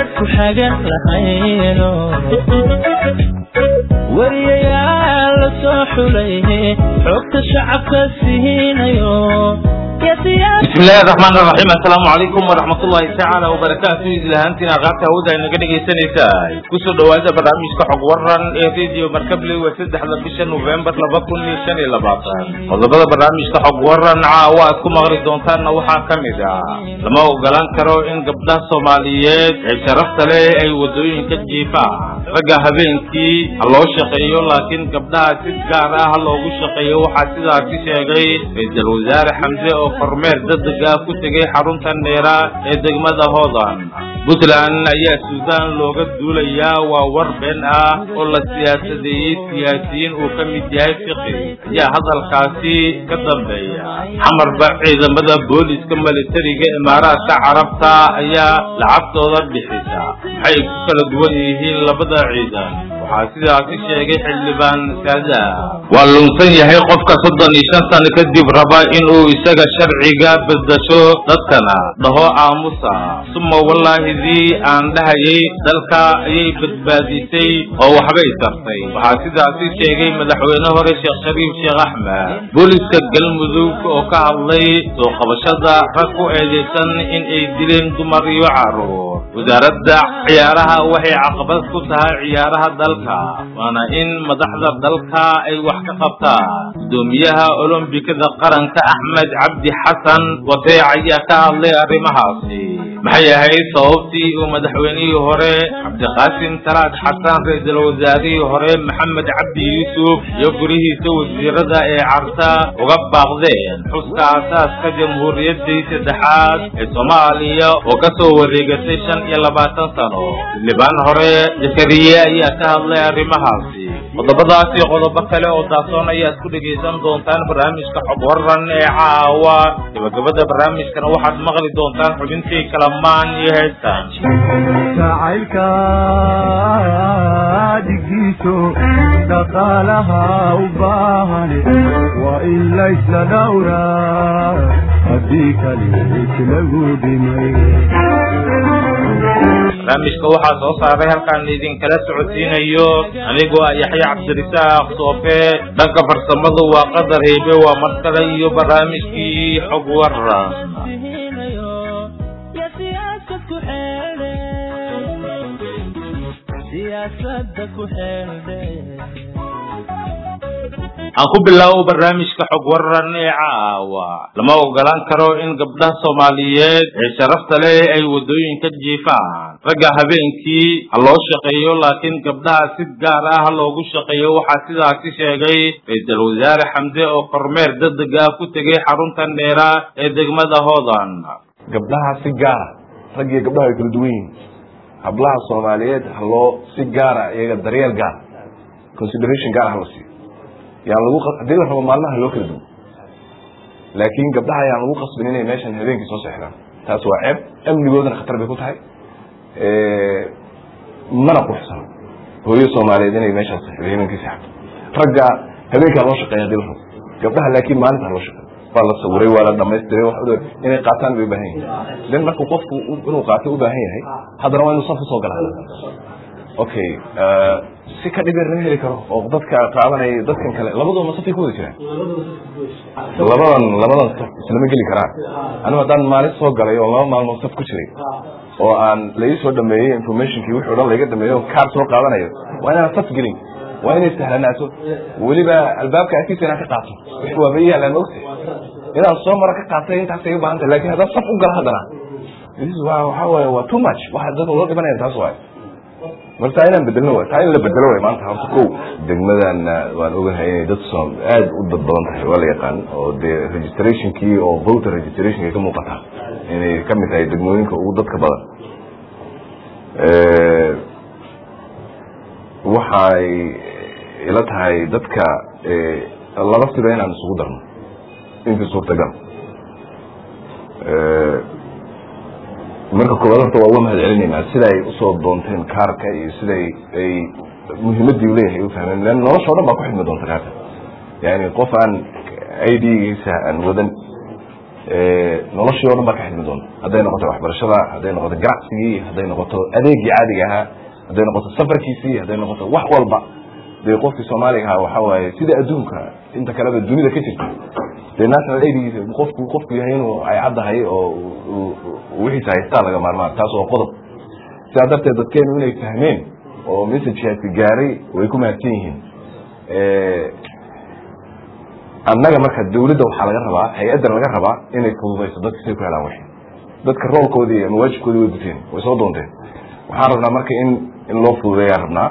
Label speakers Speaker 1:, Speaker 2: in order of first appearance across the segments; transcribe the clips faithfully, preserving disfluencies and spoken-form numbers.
Speaker 1: ku xagan lahayno wariyayaal la soo xulay xogta shacabka siinayo
Speaker 2: بسم الله الرحمن الرحيم السلام عليكم ورحمة الله تعالى وبركاته إذا أنتنا غابتها ودا إنك نجي سنتاي كسر دوازة برامج كحق ورن فيديو مركب لي وسد حدا بيشن نوفمبر لبكون لي سنة لبعضان والله بدأ برامج كحق ورن عواتكم مغرب دونتان وحا كمدا لما هو قلان كرو إن قبضة صوماليات شرفت لي أي ودوين كجيفا رجع هبينكي الله شقيه لكن قبضة تجارة الله شقيه وحاسد عتيشة جاي رئيس الوزراء حمزة فرمير ضد جا كتجي حرمت النيرة الدجمة هذان بطلان يا سودان لغة دولية ووربنا ولا سياسة دي سياسيين وكم جاي فقه يا هذا القاسي كذب بيا حمر بعيد مدى بوليس كمل التريقة إمارات عرفتها يا لعبت وضرب بحساب حي كل دوله لبدا عيدا وحاسد عتيش يجي حلبان كذا واللونسين هي قفك صدق نشانة نكذب ربا إنه يسجى شرعي بدشو dadkana dhaho aamusa suma wallahi di aan dhahay dalka ay badbaadisay oo waxbay tartay waxa sidaasi sheegay madaxweynaha hore Sheekh Shariif Sheekh Ahmed booliska galmudug oo ka hadlay soo qabashada rag ku eedeysan in ay dileen dumar iyo caruur wasaaradda ciyaaraha waxay caqabad ku tahay ciyaaraha dalka waana in madaxda dalka ay wax ka qabtaan gudoomiyaha olombikada qaranka Ahmed Abdi Hassan وفي كهالله أرمهاسي محيا هاي صوبتي ومدحوني هوري عبد القاسم تراد حسن رئيس الوزراء هوري محمد عبد يوسف يقريه سوى الزيرة عرسا وغبا غذين حسك أساس كجمهورية ديس الدحاس الصومالية وكسو وريقتيشن يلا باتن سنو اللبان هوري جكرية يا كهالله أرمهاسي وضبضاتي غضبك له وداسونا ياسكو دقيسان دونتان برامج كحب ورن عاوا gabadha barnaamijkan waxaad maqli doontaan xubintii kalamaan iyo heestaan
Speaker 3: jacaylka digiso dhaqaalaha u baahan waa in la isla dhowraa haddii kale lagu dhimay
Speaker 2: barnaamijka waxaa soo saaray halkaan idinkala socodsiinayo anigoo ah Yaxya Cabdirisaaq Soofe dhanka farsamadu waa Qadar Heybe waa markale iyo barnaamijkii xog waran siyaasadda ku xeeldheer aan ku bilaabo barnaamijka xog waran ee caawa lama ogolaan karo in gabdhaha Soomaaliyeed ee sharafta leh ay wadooyinka jiifaan raga habeenkii loo shaqeeyo laakiin gabdhaha si gaar ah loogu shaqeeyo waxa sidaasi sheegay ra'iisul wasaare Xamse oo kormeer degdeg ah ku tagay xarunta Neera ee degmada Hoodan
Speaker 4: gabdhaha si gaar rag iyo gabdhaha ay kala duwan yihiin hablaha Soomaaliyeed loo si gaar ah iyaga daryeel gaar consideration gaar ah loo siiyo يعني لو قدي له هو مالنا لو كردو لكن قبلها يعني لو قصب اني ماشان هبينكي سو سخران تاس waa ceeb amnigoodana khatar bay ku tahay ee mana ku xsan hooyo Soomaaliyeed inay meeshaas habeenkii saxdo raga habeenka loo shaqeeyo dilho gabdhaha laakiin maalinta loo shaqeeyo waa la sawiray waa la dhamaystiray wax u inay qaataan bay baahan yihiin dan marka qofku inuu qaato u baahan yahay hadana waa inuu saf soo galaa okay ee si ka dhigan heli karo oo dadka qaadanay dadkan kale labadoo ma safay ku wada jiraan labadan labadan saf isla geli karaan aniga hadaan maalin soo galay oo laba maalmood saf ku jiray oo aan la ii soo dhameeyay informationkii wuxuu dhan laga dhameeyo kaar soo qaadanayo waa inaan saf gelin waa inay sahlanaato waliba albaabka agtiisa inaan ka qaato wuxuu waa meeyaa la moogtay inaan soo mara ka qaatay intaas ay u baahan tahay laakiin hadaan saf u gala hadana this is waxa waa too much waxa dad loo dhibanaya taas waa marka inaan bedelno waa taa in la bedelo way maanta horta ko degmadan waan ogahay inay dad soo aad u dad badan tahay wala yaqaan oo de registration kii oo voter registration ka muuqata inay ka mid tahay degmooyinka ugu dadka badan ee waxay ila tahay dadka ee laba sida inaan isugu darno inta suurtagal ee marka koowaad horta waa uga mahad celinayna sida ay u soo doonteen kaarka iyo sida ay muhiimadii u leeyahay u fahmeen lan nolosha dhan baa ku xidhmi doonta kaarka yani qof aan I D-giisa aan wadan noloshii oo dhan baa ka xidmi doonta hadday noqoto waxbarashada hadday noqoto ganacsigii hadday noqoto adeegii caadiga ahaa hadday noqoto safarkiisii hadday noqoto wax walba dee qofkii soomaaliga ahaa waxa waaye sida adduunka inta kaleba dunida ka jirta dee national aidigiisa qofku qofku yahay inuu ay caddahay oo wixiisa haystaa laga maarmaan taas oo qodob sidaa darteed dadkeenu inay fahmeen oo messagekaasi gaaray way ku mahadsan yihiin annaga marka dawladda waxaa laga rabaa hay-addan laga rabaa inay fududayso dadka say ku helaan wixii dadka roolkoodii ama waajibkoodii way guteen way soo doonteen waxaan rabnaa marka in in loo fududeeyaan rabnaa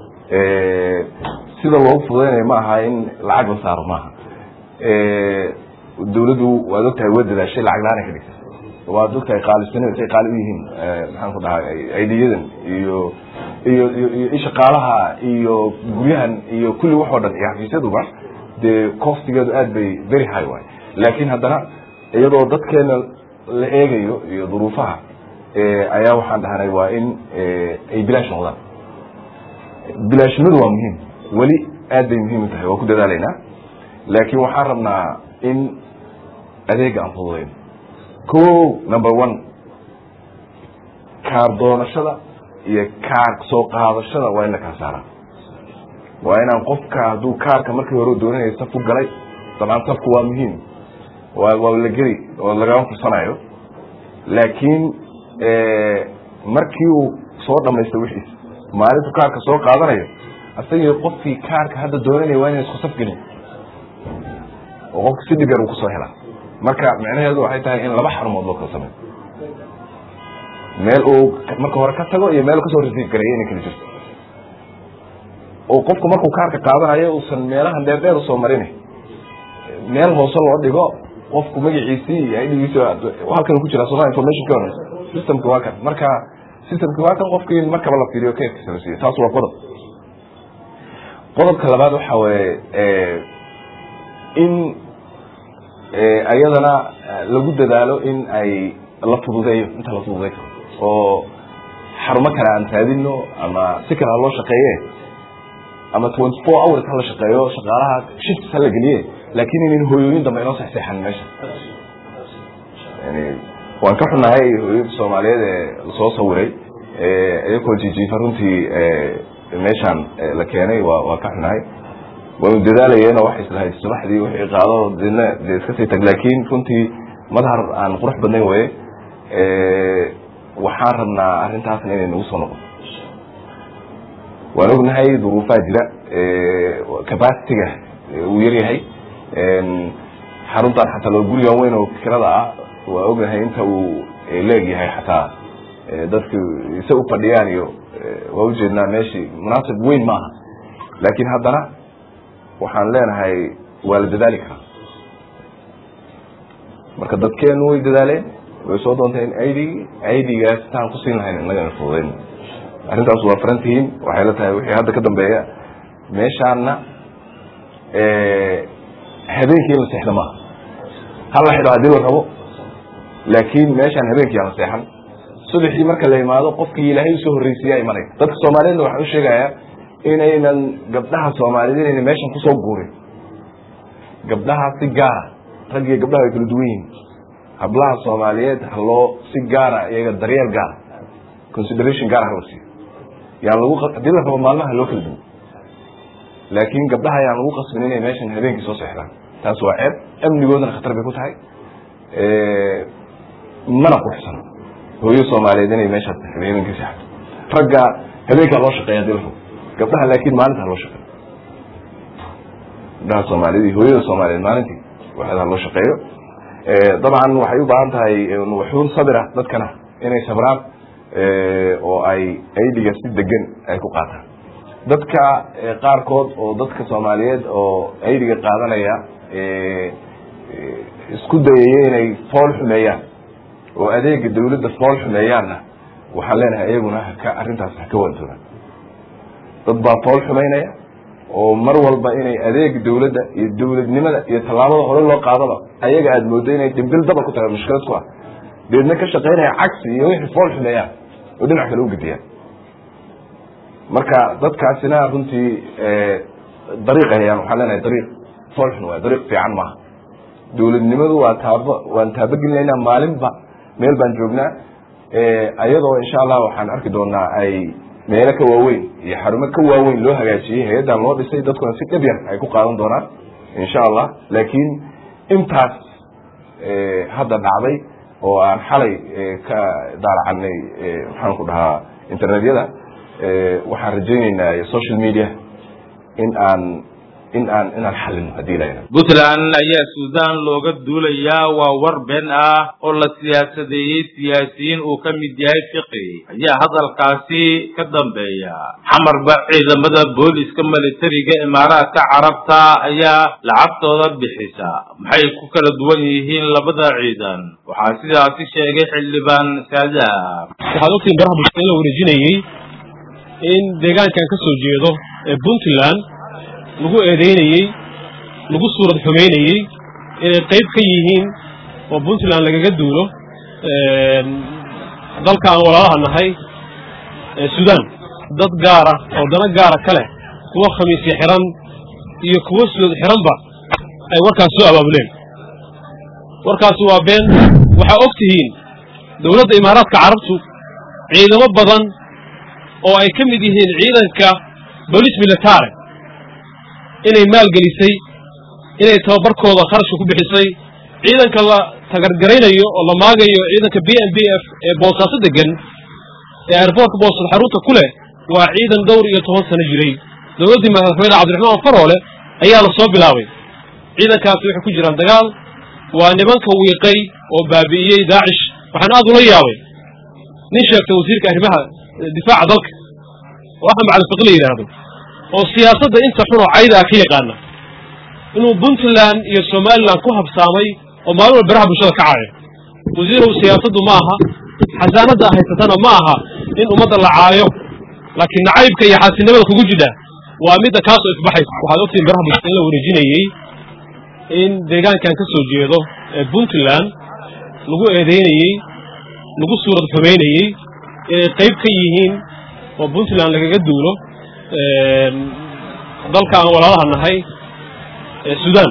Speaker 4: sida loogu fududeynayo ma aha in lacag la saaro maaha dawladdu waad ogtahay waa dadaashay lacag la-aan ay ka dhigtay waad ogtahay qaalisanida say qaali u yihiin maxaan ku dhahay aidiyadan iyo iyo iyo shaqaalaha iyo guryahan iyo kulli wax oo dhan iyo xafiisyaduba dee coftigeedu aad bay very high waay laakiin haddana iyadoo dadkeena la eegayo iyo duruufaha ayaa waxaan dhahnay waa in ay bilaash noqdaan bilaashnimadu waa muhiim weli aad bay muhiim u tahay waa ku dadaalaynaa laakiin waxaan rabnaa in adeega aan fududayn ko number one kaar doonashada iyo kaar soo qaadashada waa in la kala saaraa waa inaan qofka hadduu kaarka markii hore doonanayo saf u galay dabcan safku waa muhiim waa waa la geli oo lagama fursanayo laakiin markii uu soo dhamaysto wixiis maalintu kaarka soo qaadanayo asagii qofkii kaarka hadda doonanaya waa inay isku saf gelin oo qofka si dhib yar uu kusoo helaa marka micnaheedu waxay tahay in laba xarumood loo kala sameeyo meel uu marka hore ka tago iyo meel kasoo rasiif gareeyo inay kala jirto oo qofku markuu kaarka qaadanayo uusan meelahan dheer dheer usoo marinay meel hoose loo dhigo qofku magaciisii iyo idgiisi halkan ku jira somal information ka systemka waa kan marka systemka waa kan qofkii markaba la fiiriyo keedkiisa la siiyo taas waa qodob qodobka labaad waxa weeye in ayadana lagu dadaalo in ay la fududeeyo inta la fududeey oo xarumo kale aan taadino ama si kale loo shaqeeye ama twenty four hours hala shaqeeyo shaqaalaha shift hala geliye laakiin in hooyooyin dambe inoo saxseexan meesha yani waan ka xunahay hooyooyin Soomaaliyeed ee soo sawiray ee ayagoo jijiifa runtii meeshan la keenay waa waa ka xunahay waan dadaalayeen wax islahay subaxdii wixii qaado dina iska sii tag laakiin runtii madhar aan qurux badnayn way ee waxaan rabnaa arrintaas inay nagu soo noqoto waan ognahay duruufaha jira capacity-ga uu yar yahay xaruntan xataa loo guriga weyn oo kirada ah waa ognahay inta uu leegyahay xataa dadku isa u fadhiyaan iyo waa ujeednaa meeshii munaasib weyn maaha laakiin haddana waxaan leenahay waa la dadaali karaa marka dadkeenu way dadaaleen way soo doonteen aidigi aidigaas taan ku siin lahayn innaga fududayn arrintaas waa farantihiin waxay la tahay wixii hadda ka dambeeya meeshaana habeenkii la seexda maaha hal la xidho haddii la rabo laakiin meeshaan habeenkii aan la seexan subaxii marka la imaado qofkii ilaahay usoo horreysiiyaa imanaya dadka soomaaliyeedna waxaan u sheegayaa inaynan gabdhaha soomaaliyeed inaynan meeshan kusoo guurin gabdhaha si gaara rag iyo gabdhaha way kala duwan yihiin hablaha soomaaliyeed haloo si gaara iyaga daryeel gaara consideration gaara haloo siiyo yaan lagu haddii la rabo maalmaha loo kala duwo laakiin gabdhaha ayaan lagu qasbin inay meeshan habeenkii soo seexdaan taas waa ceeb amnigoodana khatar bay ku tahay mana quruxsano hooyo soomaaliyeed inay meeshaas habeenkii seexdo ragga habeenkaa loo shaqeeya haddii la rabo gabdhaha laakiin maalintaa loo shaqeeyo gabdhaha soomaaliyeed iyo hooyada soomaaliyeed maalintii waxaa loo shaqeeyo dabcan waxay u baahan tahay wuxuun sabira dadkana inay sabraan oo ay aidiga si degan ay ku qaataan dadka qaarkood oo dadka soomaaliyeed oo aidiga qaadanaya isku dayaya inay fool xumeeyaan oo adeega dawladda fool xumeeyaanna waxaan leenahay iyaguna haka arrintaas ha ka wantoobaan dad baa fool xumaynaya oo mar walba inay adeeg dawladda iyo dawladnimada iyo tallaabada hore loo qaadaba ayaga aada moodo inay dhimbil daba ku tahay mushkilad ku ah deedna ka shaqaynaya cagsi iyo wixii fool xumeeyaan oo dhinac kale u gediyaan marka dadkaasina runtii dariiq hayaan waxaan leenahay dariiq fool xun waay dariiq fiican maaha dawladnimadu waa taabo waan taabagelinaynaa maalinba meel baan joognaa ayadoo insha Allah waxaan arki doonaa ay meelo ka waaweyn iyo xarumo ka waaweyn loo hagaajiyay hay'adan loo dhisay dadkuna si dhab yar ay ku qaadan doonaan insha Allah laakiin intaas hadda dhacday oo aan xalay ka daalacanay waxaan ku dhahaa internetyada waxaan rajaynaynaa social media in aan in aan in aan xalin hadii la yiraahdo
Speaker 2: Puntland ayaa Suudaan looga duulayaa waa war been ah oo la siyaasadeeyay siyaasiyiin uu ka mid yahay fiqi ayaa hadalkaasi ka dambeeya xamar ba ciidamada booliska militariga Imaaraadka Carabta ayaa lacagtooda bixisa maxay ku kala duwan yihiin labada ciidan waxa sidaas sheegay xildhibaan Saada
Speaker 5: waxa uu tiin baraha bulshada la wareejinayay in deegaankan ka soo jeedo ee Puntland lagu eedeynayay lagu suurad xumeynayay inay qayb ka yihiin oo Puntland lagaga duulo ee dalka aan walaalaha nahay ee Suudaan dad gaar ah oo dana gaar ah kale kuwa khamiis xiran iyo kuwa suud xiranba ay warkaas soo abaabuleen warkaas waa been waxa ogtihiin dawladda Imaaraadka Carabtu ciidamo badan oo ay ka mid yihiin ciidanka booliis military inay maal gelisay inay tababarkooda kharash ku bixisay ciidanka la tagargaraynayo oo la maagayo ciidanka B M B F ee boosaaso degan ee airportka boosad xarunta ku leh waa ciidan dhowr iyo toban sano jiray dawladda madaxweyne Cabdiraxmaan Faroole ayaa la soo bilaabay ciidankaasi waxay ku jiraan dagaal waa nimanka wiiqay oo baabi'iyay Daesh waxaan aad ula yaabay nin sheegtay wasiirka arrimaha difaaca dalka waxa macalin fiqli yiraahdo oo siyaasadda inta xun oo cayda ka yaqaana inuu Puntland iyo Somaliland ku habsaamay oo maalmo baraha bulshada ka caayo wasiirku siyaasaddu ma aha xasaanada haysatana ma aha in ummadda la caayo laakiin nacaybka iyo xasinimada kugu jida waa mid ka soo ifbaxay waxa uu tiin baraha bulshada la wareejinayay in deegaankan ka soo jeedo ee Puntland lagu eedeynayay lagu suurad xumeynayay inay qayb ka yihiin oo Puntland lagaga duulo ee dalka aan walaalaha nahay ee Suudaan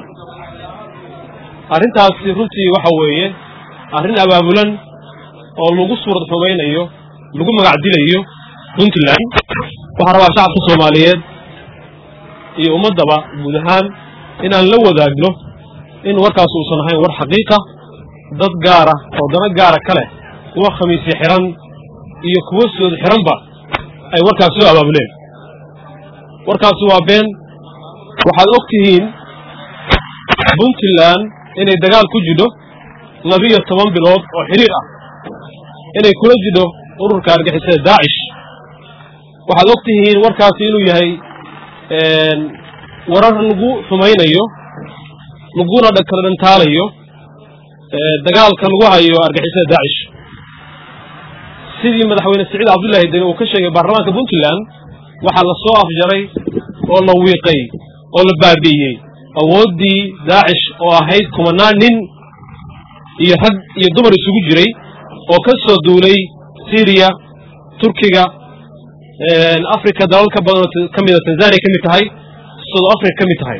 Speaker 5: arrintaas runtii waxa weeye arrin abaabulan oo lagu suurad xumeynayo lagu magac dilayo Puntland waxa rabaa shacabka Soomaaliyeed iyo ummadaba guud ahaan inaan la wadaagno in warkaas uu sanahay war xaqiiqa dad gaar ah oo dana gaar ah kale kuwa khamiis xiran iyo kuwa suud xiranba ay warkaas soo abaabuleen warkaas waa been waxaad ogtihiin Puntland inay dagaal ku jiro laba iyo toban bilood oo xiriir ah inay kula jiro ururka argagixisada Daesh waxaad ogtihiin warkaas inuu yahay een warar lagu xumaynayo laguna dhakalaantaalayo ee dagaalka lagu hayo argagixisada Daesh sidii madaxweyne Saciid Cabdullaahi Deni uu ka sheegay baarlamaanka Puntland waxa la soo afjaray oo la wiiqay oo la baabi'iyay awoodii Daesh oo ahayd kumanaan nin iyo rag iyo dumar isugu jiray oo ka soo duulay Syria Turkiga ee Afrika dalalka badan kamid ah Tanzania kamid tahay South Africa kamid tahay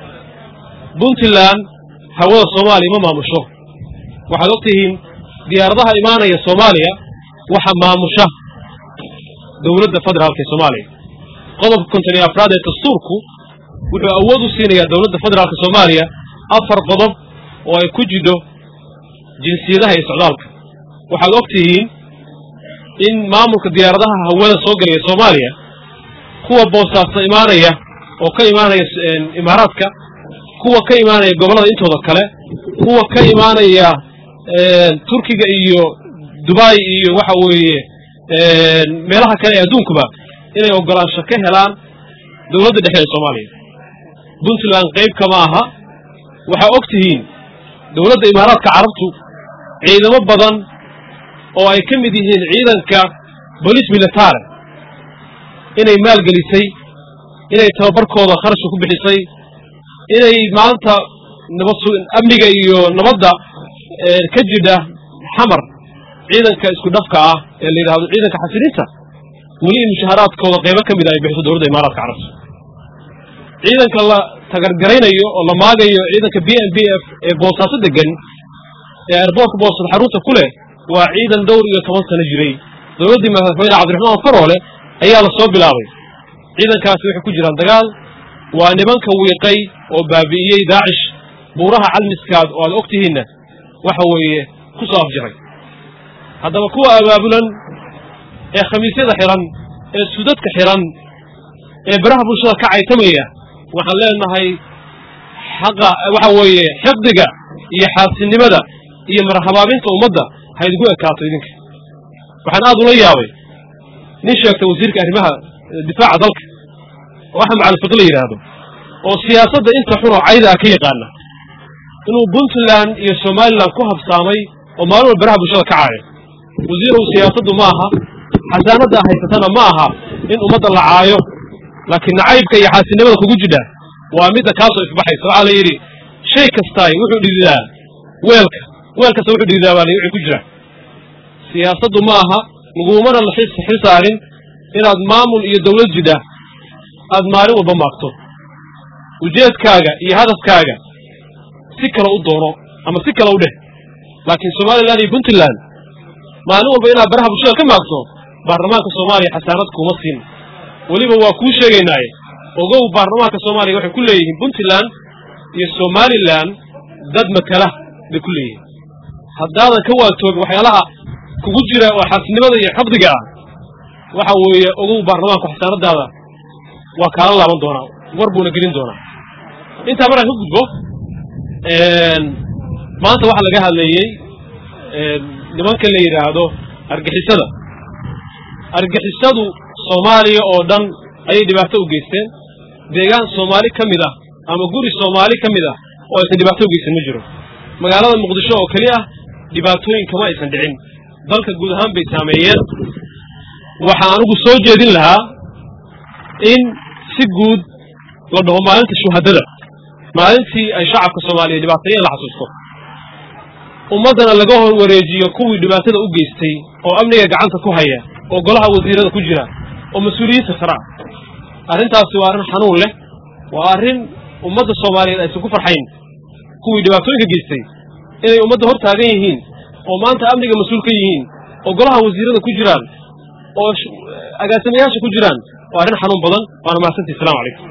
Speaker 5: Puntland hawada Soomaaliya ma maamusho waxaad ogtihiin diyaaradaha imaanaya Soomaaliya waxa maamusha dawladda federaalka ee Soomaaliya qodobka konton iyo afraad ee dastuurku wuxuu awood u siinayaa dawladda federaalka Soomaaliya afar qodob oo ay ku jido jinsiyadaha iyo socdaalka waxaad ogtihiin in maamulka diyaaradaha hawada soo galaya Soomaaliya kuwa boosaaso imaanaya oo ka imaanaya Imaaraadka kuwa ka imaanaya gobolada intooda kale kuwa ka imaanaya ee Turkiga iyo Dubai iyo waxa weeye ee meelaha kale ee adduunkuba inay ogolaansho ka helaan dawladda dhexe ee Soomaaliya Puntland qayb kama aha waxa ogtihiin dawladda Imaaraadka Carabtu ciidamo badan oo ay ka mid yihiin ciidanka booliis military inay maal gelisay inay tababarkooda kharash ku bixisay inay maanta nabad amniga iyo nabadda ee ka jira xamar ciidanka isku dhafka ah ee la yiraahdo ciidanka xasilinta wali mushaharaadkooda qayb ka mid ah ay bixiso dawladda Imaaraadka Carabta ciidanka la tagargaraynayo oo la maagayo ciidanka B M B F ee boosaaso degan ee airportka boosada xarunta ku leh waa ciidan dhowr iyo toban sano jiray dowladdii madaxweyne cabdiraxmaan faroole ayaa la soo bilaabay ciidankaasi waxay ku jiraan dagaal waa nimanka wiiqay oo baabi'iyey daacish buuraha calmiskaad oo aad ogtihiinna waxa weeye ku soo afjaray haddaba kuwa abaabulan ee khamiisyada xiran ee sudadka xiran ee baraha bulshada ka caytamaya waxaan leenahay xaqa waxa weeye xiqdiga iyo xaasinimada iyo marhabaabinta ummadda ha idinku ekaato idinka waxaan aad ula yaabay nin sheegtay wasiirka arrimaha difaaca dalka oo axmed macalin fiqi la yidhaahdo oo siyaasadda inta xun oo cayda ah ka yaqaana inuu puntland iyo somaliland ku habsaamay oo maalin walba baraha bulshada ka caayo wasiirow siyaasaddu ma aha xasaanadda haysatana ma aha in ummadda la caayo laakiin nacaybka iyo xaasinimada kugu jidha waa midda kaasoo ifbaxaysa waxaa la yidhi shay kastaay wuxuu dhididaa weelka weel kasta wuxuu dhididaa baa wixii ku jira siyaasaddu ma aha lagumana la xil saarin inaad maamul iyo dawlad jidha aad maalin walba maagto ujeedkaaga iyo hadafkaaga si kale u doono ama si kale u dheh laakiin somaliland iyo puntland maalin walba inaad baraha bulshada ka maagto baarlamaanka soomaaliya xasaanad kuma siin weliba waa kuu sheegaynaaye ogow baarlamaanka soomaaliya waxay ku leeyihiin puntland iyo somaliland dad matala bay ku leeyihiin haddaadan ka waatoog waxyaalaha kugu jira oo xaasinimada iyo xaqdiga ah waxa weeye ogow baarlamaanku xasaanadaada waa kaala laaban doonaa war buuna gelin doonaa intaa maraan ka gudbo maanta waxaa laga hadlayey nimanka la yidhaahdo argixisada argixisadu soomaaliya oo dhan ayay dhibaato u geysteen deegaan soomaali ka mid ah ama guri soomaali ka mid ah oo aysan dhibaato u geysan ma jiro magaalada muqdisho oo keli ah dhibaatooyin kama aysan dhicin dalka guud ahaan bay saameeyeen waxaa anigu soo jeedin lahaa in si guud la dhaho maalinta shuhadada maalintii ay shacabka soomaaliya dhibaateeyeen la xasuusto ummaddana laga hor wareejiyo kuwii dhibaatada u geystay oo amniga gacanta ku haya oo golaha wasiirada ku jira oo mas-uuliyiinta sara arrintaasi waa arrin xanuun leh waa arrin ummadda soomaaliyeed aysan ku farxayn kuwii dhibaatooyinka geystay inay ummadda hor taagan yihiin oo maanta amniga mas-uul ka yihiin oo golaha wasiirada ku jiraan oo agaasimayaasha ku jiraan waa arrin xanuun badan waana mahadsantii assalamu calaykum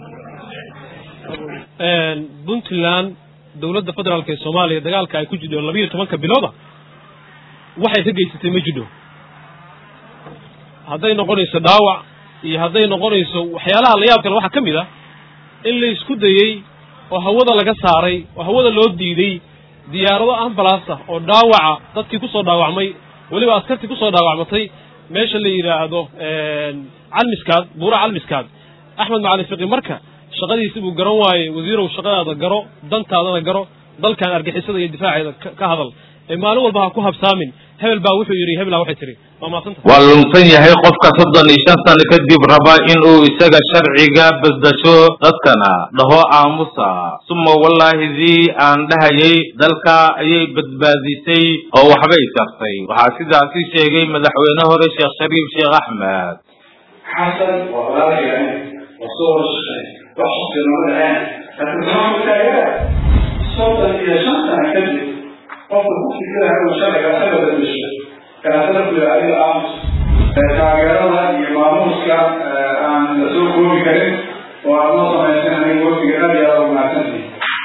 Speaker 5: puntland dowladda federaalka ee soomaaliya dagaalka ay ku jidho labiiyo tobanka bilooda waxay ka geysatay ma jidho hadday noqonayso dhaawac iyo hadday noqonayso waxyaalaha la yaab kale waxaa ka mid ah in la isku dayey oo hawada laga saaray oo hawada loo diiday diyaarado ambalaas ah oo dhaawaca dadkii ku soo dhaawacmay weliba askartii ku soo dhaawacmatay meesha la yidhaahdo calmiskaad buura calmiskaad axmed macalin fiqi marka shaqadiisi buu garan waayey wasiirow shaqadaada garo dantaadana garo dalkan argixisada iyo difaaceeda ka hadal ee maalin walba ha ku habsaamin hebel baa wuxuu yidhi hebelaa waxay tiri waa maasanta
Speaker 2: waa lunsan yahay qofka soddon iyo shan sano kadib raba inuu isaga sharciga basdasho dadkana dhaho aamusa suma wallaahi dii aan dhahayay dalka ayay badbaadisay oo waxbay tartay waxaa sidaasi sheegay madaxweyne hore sheekh shariif sheekh axmed
Speaker 6: xasan waa walaalkeen wasoo وحصل الآن فتنظام التأييرات صوت إلى شخصا كذب قلت بوكي كده هذا الشركة سبب المشكلة كان سبب لأي الأمس تعجرها يماموس كان عن سوق قومي كريم وأنظم يسنى من قومي كريم يا رب معتنسي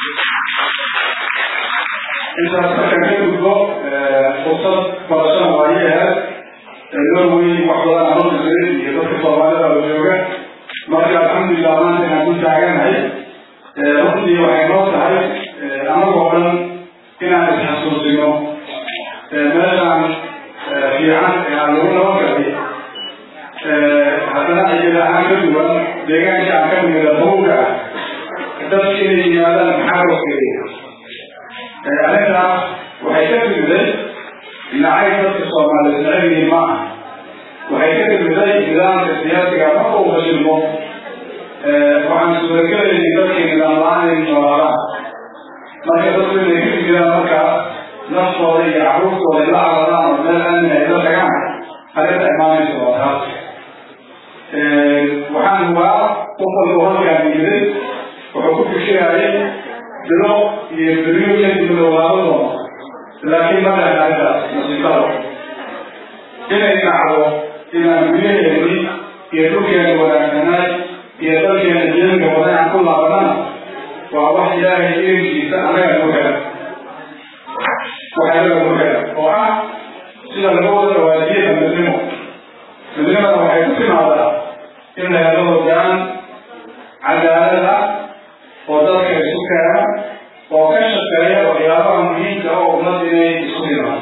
Speaker 6: إذا أستكى كده خصوصا فرشان وعيها النروي وحضران عنوز الزريد يضطر صوالها والجوغة marka alxamdulilah maanta inaan ku taaganahay runtii waxay noo tahay anagoo dhan inaan isxasuusino meeshaan fiican ee aan lagu naba galay haddana iyada ahaan ka duwan deegaanka aan ka nimida bawga ah dadka inay yimaadaan maxaa loo keliya arrintaas waxay ka timiday dhinacay dadka soomaaliyeed neceb yihiin ma aha waxay ka timiday nidaamka siyaasiga marka uu fashilmo waxaan suuragelaynay dadkii nidaam la-aan ay noolaadaan marka dadku inay ka fikiraan markaa naftooda iyo caruurtooda la caradaan oo meel amni ay la tagaan arrinta imaanaysa waa taas waxaan hubaa qof walba halkaan yimiday wuxuu ku وكل شيء عليه دلو يبريو يجب الوضع لكن ما لا هذا نصيبه إلى ينعو إلى مليئة يدوكي الولاء يدوكي الجنة وضع كل عبنا وأضح إلهي إيرشي سأمي المكان وحيدا المكان وعا سيدا الوضع وواجيه المسلمه مسلمه وحيكسم هذا إن يدوه الجان عدالة وذلك السكرة وكشف كريه وغيابها مهين كهو ومدينة السكرة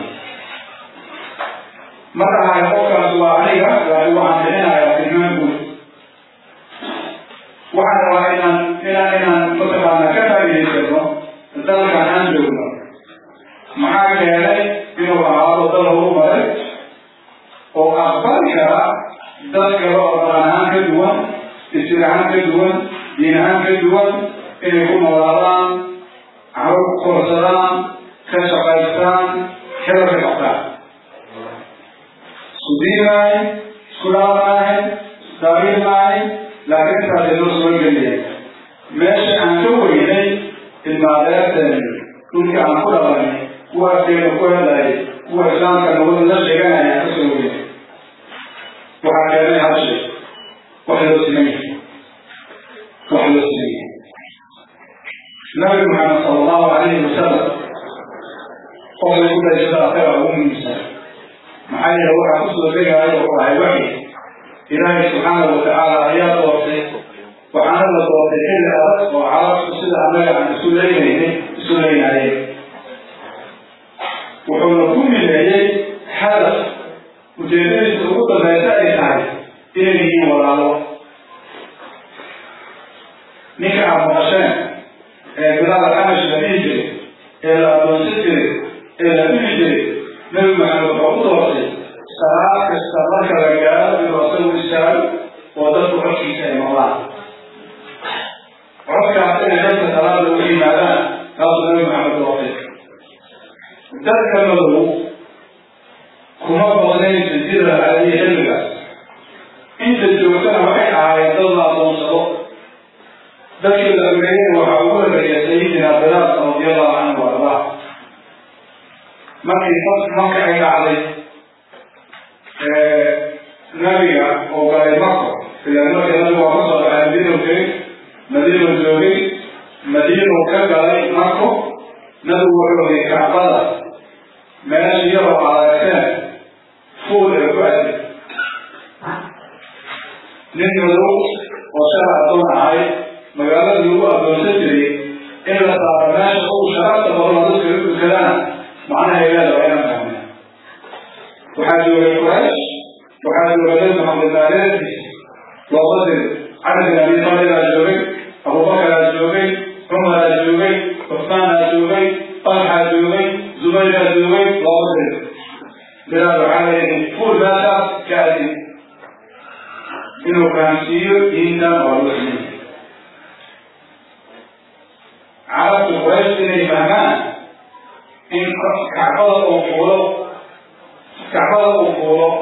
Speaker 6: متى يقول الله عليها وهو عندنا في المنبوذ وعلى وإن إلى أن متبعنا كتب يسره ذلك عن جملة معاك يلي إنه عرض له ملك وأخبرك ذلك رأى كدوان استرعان كدوان دينان كدوان إن يكون وراران عرب قرصران كشقايستان حرف الأقلام سوديناي سلاماي داريناي لكن هذا الرسول الجليل ماشي أنتو إلي المعدات كل كان كل غني هو سير كل ذي هو إسلام كان هو النشء كان يحسنه وحكى هذا الشيء وحده السنين وحده السنين النبي محمد صلى الله عليه وسلم قال كل جزاء خير أم النساء محل هو حصل فيها أيضا وهي وحي إلهي سبحانه وتعالى آيات وصيه وعن الوصيه إلا أرد وعرفت سيدة عمال عن سليمان سليمان عليه وحولكم من عليه حدث وجدين سقوط البيتاء تعالى إليه وراءه نكع مغشان بلاد الحمش الذي إلى أبنسكري إلى بيجري من محمد وقوضه صلاة كالصلاة كالرجال برسول السلام وضد عشي سيما الله عشي عطينا جلسة صلاة الوحي معنا قال النبي محمد وقوضه ذلك المذهوب كما بغنين تنزيل عليه علمك انت الجوكنا وحي آيات الله تنصره ذلك الأمرين وحاولك يا سيدنا بلاد رضي الله عنه وارضاه ما في فصل ما كان عليه نبيا وقال مكة في الأنواع التي وصل على مدينة وكيف مدينة الزوري مدينة وكبر مكة ندعو له كعبة ماشي يرى على كان فوق الفؤاد ننظر وشرع دون عاي مقالة يوقع بمسجري إلا صار ماشي أو شرعت بغض نذكر الكلام معناها إلى وإنا فهمنا وحاجوا للقريش وحاجوا للناس محمد الثالث وصدر عدد النبي صلى الله عليه وسلم أبو بكر الزبير عمر الزبير عثمان الزبير طلحة الزبير زبير الزبير وصدر بلاد عليه فول باشا كاذب إنه كان سير دينا والمسلمين عرفت قريش إنه فهمان إن كعبة وفوله كعبة وفوله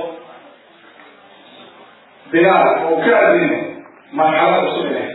Speaker 6: بلاد وكأذن مرحلة الصبح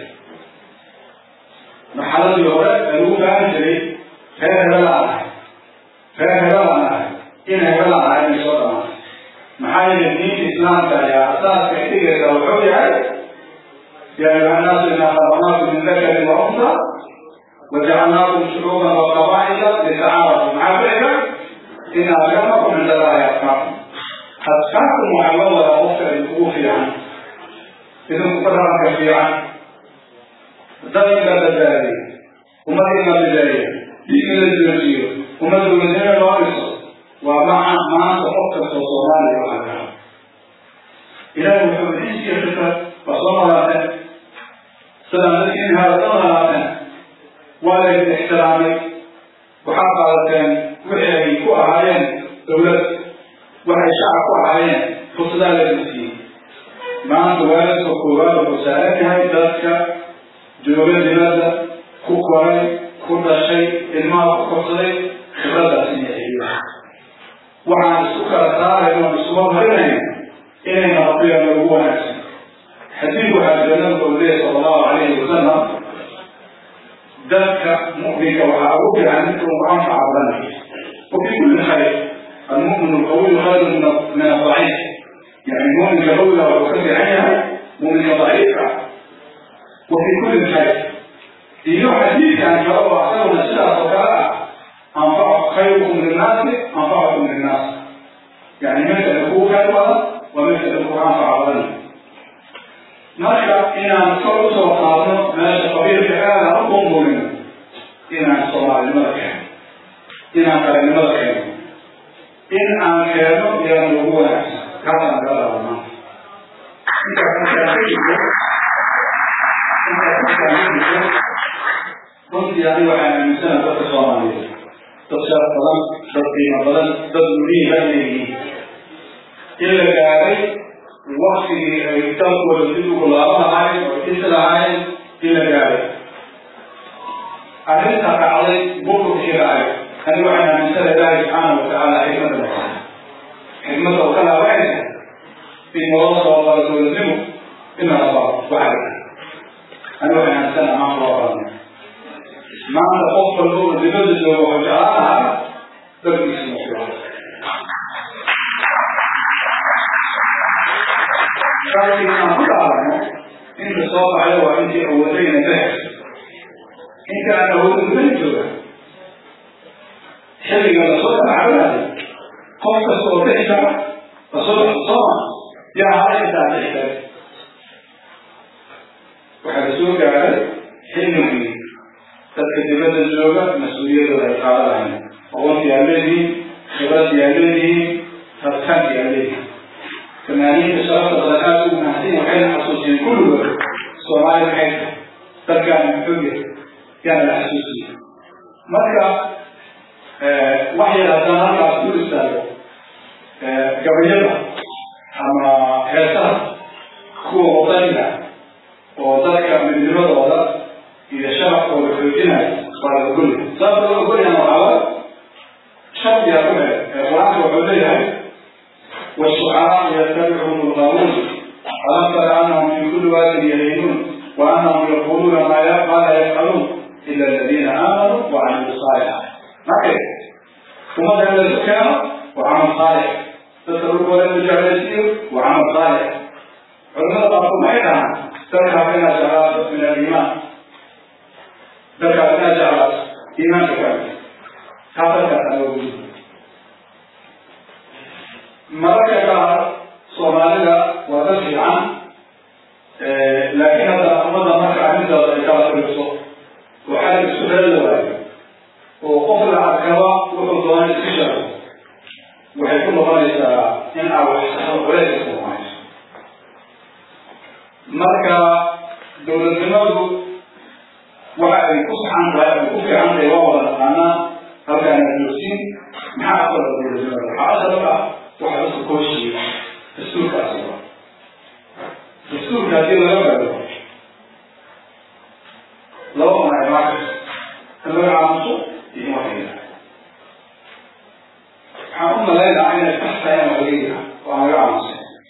Speaker 6: مرحلة الأولى الأولى عن جري فهذا بلاد فهذا بلاد إنها بلاد عن الصلاة محل الدين الإسلام تاع أساس كثير توحيد يا أيها الناس إنا خلقناكم من ذكر وأنثى وجعلناكم شعوبا وقبائل لتعارفوا مع بعض إن أكرمكم عند الله أتقاكم أتقاكم مع الله ولا أخر الكوفي عنه إذا مقدرا كثيرا ذلك الدجالي ومدينة الدجالية دين الجنسية ومدينة المدينة الوارثة ومع ما تفكر الصومالي وعلى إلى المحمدين سيحدث وصلى الله سلام لكن هذا الله ولا الاحترام وحاطة وحي كوهاين دولة وحي شعب كوهاين فصلال المسيح ما توالد وكوهات وسالتها ذاتك جنوب الجنازة كوكوهاي كل شيء الماء فصلي خبرة سنية وعن السكر الثارة يوم الصباح هرين إلينا ربيع ملوه نفسي حديث هذا النبي صلى الله عليه وسلم ذلك مؤمنك وحاروك عن ذكر وأنفع عبدانك وفي كل خير المؤمن القوي خير من الضعيف يعني المؤمن القوي لو كفي عينها مؤمن ضعيف وفي كل خير إنه حديث عن جواب أحسن نساء وكلاء أنفع خيركم للناس أنفعكم للناس يعني مثل أبوه خير ومثل أبوه أنفع عبدانك marka inaan kor u soo qaadno meesha qabiilka aada u qunbulino inaan soomaalinimada keeno inaan qaranimada keeno in aan keeno iyaan ugu wanaagsan kaasaan kala rabnaa intaas markaaiso intaas markaaiso runtii ani waxaan aaminsana dadka soomaaliyeed dad sharaf badan dad qiimo badan dad muliiha inay yihiin in la gaaray waqtigii ay dalkooda dib ugu laaban lahaayeen oo dhisi lahaayeen in la gaaray arrinta dhacday burburkii dhacay ani waxaan aaminsana ilaahi subxaana watacaala xikmada lahaa xikmada oo kalaa waxay tahay in loo soo qalo dowladnimo ina la baro waxay ani waxaan aaminsana amaan loo qalanay maanta qof walba oo dibadda jooga waxuu jeclaan lahaa dadkiisa masuula لكن أنا أعلم إن الصواب على وأنت أولين ذلك إن كان أول من جوا حلق الصواب على هذا قمت الصواب إحدى فصواب الصواب يا هذا تعالى وحدثوك على حلمه تتكتبت الزوجة مسؤولية الإقامة عنه وأنت عليه خبرت عليه فتحت عليه ثمانين شرط الزكاة المهدين وحين حسوسين كل وقت صومالي بحيث تركع من حجة كان الحسوسين مرة أه وحي الأزمان كأسول السابق أه قبيلة أما حيثان هو وطننا وتركع من جنود وضع إذا شرق وبحيثنا قال كله سابق كله محاول شرط يقول القرآن وحيثها والشعراء يتبعهم الغاوون ألم تر أنهم في كل واد يهيمون وأنهم يقولون ما قال يفعلون إلا الذين آمنوا وعملوا الصالحات ما كيف وماذا عمل الزكاة وعمل صالح تترك ولم يجعل يسير وعمل صالح علماء بعضهم أيضا تركها بين جعلات من الإيمان تركها بين جعلات إيمان كامل هذا كان الوجود مركز صوماليا وتسهي عن لكن هذا أمضى مركز عند الإدارة الرسول وحالة السؤال الواجب وقفل على الكواء وقفل الاستشارة وحيكون غالي إن أو حسن وليس الصومالي مركز دولة النوز وحالة الكسح عن غير الكفي عن غير وضع القناة هل كان الجلسين محا أفضل دولة النوز حاصل وحدث كل شيء السوق أصلا السوق هذه لا يوجد لو ما يعرف لو يعرفه يمكن حكم لا يدعي تحت يوميها وما يعرف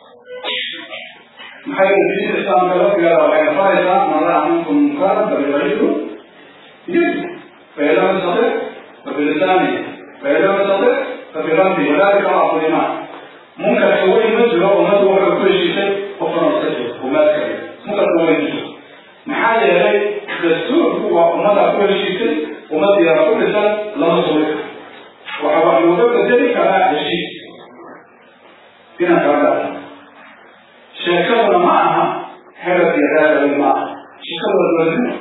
Speaker 6: محل الدين الإسلام قال يا رب فائزة من رأى منكم منكرا فليغيره يجب فإذا لم يستطع فبلسانه فإذا لم يستطع فبقلبه وذلك أضعف الإيمان ممكن تسوي مثل هو مثل هو كل شيء وفرنسيته وما كذا ممكن تسوي مثل محل يلي الدستور هو ومدى كل شيء ومدى يرى كل سنة لا نصويته وحوالي وضع ذلك على الشيء هنا كذا شكرنا معها حرة هذا الماء شكرنا الوزن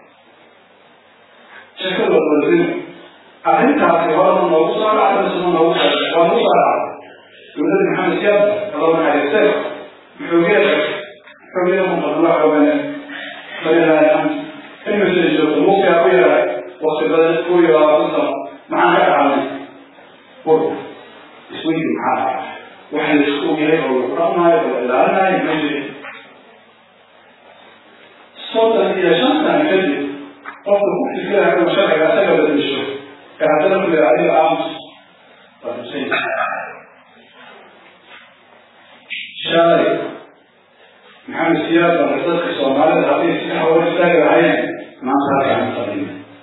Speaker 6: شكرنا الوزن أهلتها في هذا الموضوع على اسم الموضوع ومصارعة يقول محمد سياب اللهم عليه السلام بحجيتك حجيتهم قد الله وبنات فلله الحمد المثل الجوز الموقع قوية وصفات قوية وصفات معها العالم قرب اسمه معها وحن يسكوه يهيبه ويقرأنا ويقرأنا يمجد الصوت الذي شمسنا يجد قفل مؤسس فيها كما شرع سبب الشيء كهذا في العليل الأمس والمسيح شارك محمد سياد ورسالك الصومالي الحقيقي سيحة ورسالك العين ما صار عن الصديق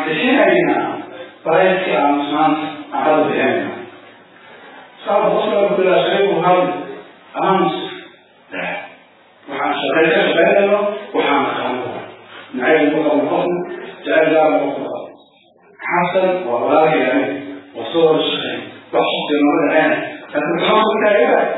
Speaker 6: bixinayna bareedkii aamusnaanta aan kala bixinayna saaba qofka bilaa shaygu hal aamus waxaan shaqay ka shaqaynayno waxaan qabanno nacayb ku qaban qofna jacayl gaara ku qaban xasan waa walaalkay aniga waa soo hor shaqayn wax shaqay nala dhaceen laakiin maxaa ku taageeray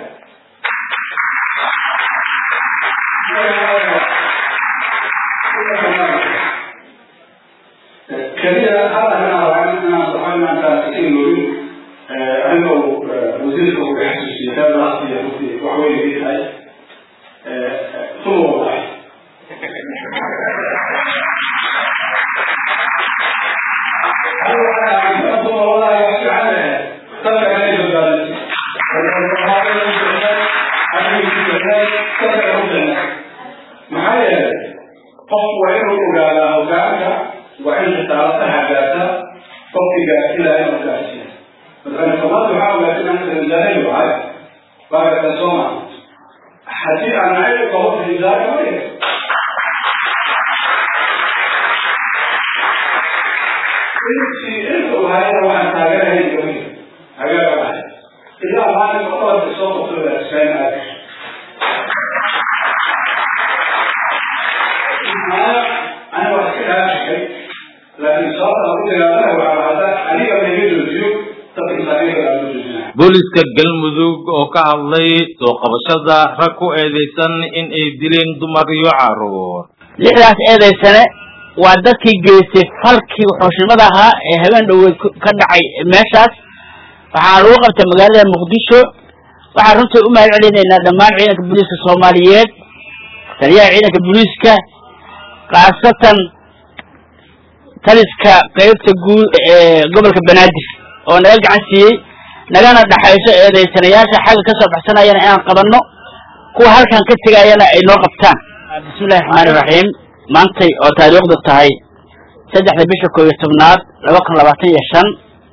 Speaker 6: كثيرا هذا أنا أنا صحيح أن كثير يقول أنه وزير بحث الشتات رأسي في وحوالي في هاي ثم والله ثم والله يحكي عنها تبع عليه البلد معايا قف وإنه قال أوقاتك وإن تعرفها جاتا فوقك إلى أن أكاسيا مثلا فما تحاول أن أنت الجاهل وعاد بعد تسمع حديث عن عيب قوة في ذلك وإيه إنت وهذا وأن تاجرها هي الجميع أجاب واحد إذا أمانك وقوة الصوت في الأسفين هذا أنا وحكيها شيء لكن صار أقول يا الله وعلى هذا أني أبي يجوزيو تبي صحيح ولا يجوزينا
Speaker 2: booliska galmudug oo ka hadlay soo qabashada rag ku eedeysan in ay dileen dumar iyo caruur
Speaker 7: lixdaas eedeysane waa dadkii geystay falkii xushmada ahaa ee habeen dhoweed ka dhacay meeshaas waxaa lagu qabtay magaalada muqdisho waxaan runtii u mahad celinaynaa dhammaan ciidanka booliiska soomaaliyeed taliyaha ciidanka booliiska khaasatan taliska qaybta guud ee gobolka banaadir oo naga gacan siiyey nagana dhaxayso eedeysanayaasha xagga ka soo baxsanayana inaan qabanno kuwa halkan ka tegayana ay noo qabtaan bismillahi raxmaani raxiim maantay oo taariikhdu tahay saddexda bisha koob iyo tobnaad laba kun labaatan iyo shan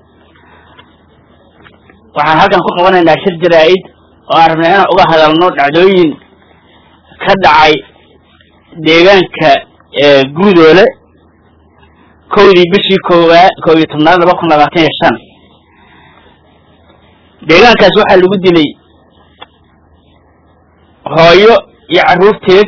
Speaker 7: waxaan halkan ku qabanaynaa shir jaraa'id oo aan rabnay inaan uga hadalno dhacdooyin ka dhacay deegaanka guudoole kowdii bishii koowaad koob iyo tobnaad laba kun labaatan iyo shan deegaankaas waxaa lagu dilay hooyo iyo carruurteed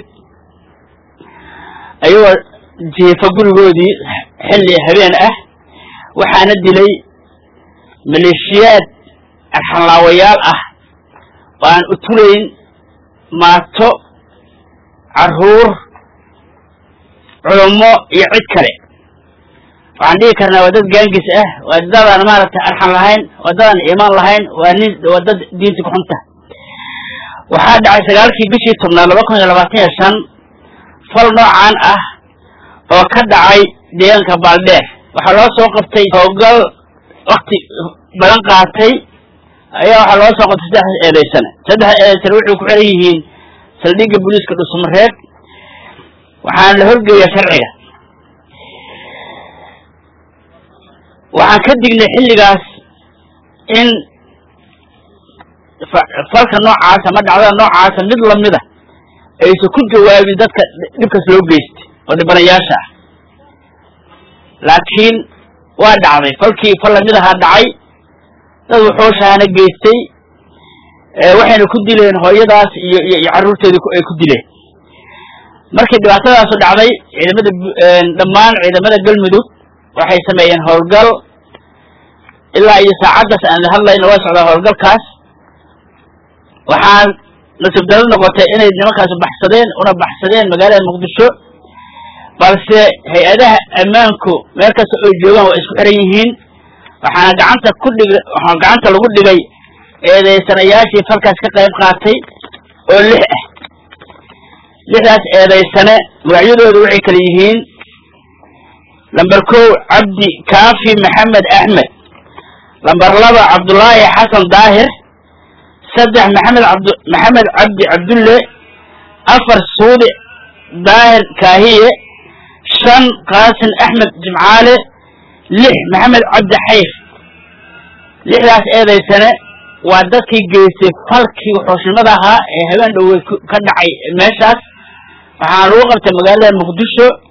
Speaker 7: ayagoo jiifa gurigoodii xilli habeen ah waxaana dilay maleeshiyaad arxanlaawayaal ah oo aan u tulayn maato carruur culummo iyo cid kale waxaan dhihi karnaa waa dad gaangis ah waa dadaan maaragtay arxan lahayn waa dadaan iimaan lahayn waa nin waa dad diinta ku xunta waxaa dhacay sagaalkii bishii tobnaad laba kun iyo labaatan iyo shan fal noocan ah oo ka dhacay deegaanka baaldheer waxaa loo soo qabtay howlgal wakti badan qaatay ayaa waxaa loo soo qabtay saddex eedeysane saddex eedeysane waxay ku xiran yihiin saldhigga booliiska dhuusamareeb waxaana la horgeeyaa sharciga waxaan ka dignay xilligaas in falka noocaas ama dhacdada noocaasa mid lamida aysan ku jawaabin dadka dhibkaas loo geystay oo dhibanayaasha ah laakiin waa dhacday falkii fal lamidahaa dhacay dad wuxuushaana geystay waxayna ku dileen hooyadaas iyo iyo carruurteedii ay ku dileen markii dhibaatadaasu dhacday ciidamada dhammaan ciidamada galmudug waxay sameeyeen howlgal ilaa iyo saacaddaas aan la hadlayno waa socdaa howlgalkaas waxaan nasiib daro noqotay inay nimankaasi baxsadeen una baxsadeen magaalada muqdisho balse hay-adaha ammaanku meel kasta oo joogaan waa isku xiran yihiin waxaana gacanta ku dhig waxaa gacanta lagu dhigay eedeysanayaashii falkaas ka qayb qaatay oo lix ah lixdaas eedeysane magacyadoodu waxay kala yihiin lambar kow cabdi kaafi maxamed axmed lambar laba cabdullaahi xasan daahir saddex maxamed cabd maxamed cabdi cabdulle afar suudi daahir kaahiye shan qaasin axmed jimcaale lix maxamed cabdi xayf lixdaas eedeysane waa dadkii geystay falkii xushmada ahaa ee habeen dhoweed ka dhacay meeshaas waxaana lagu qabtay magaalada muqdisho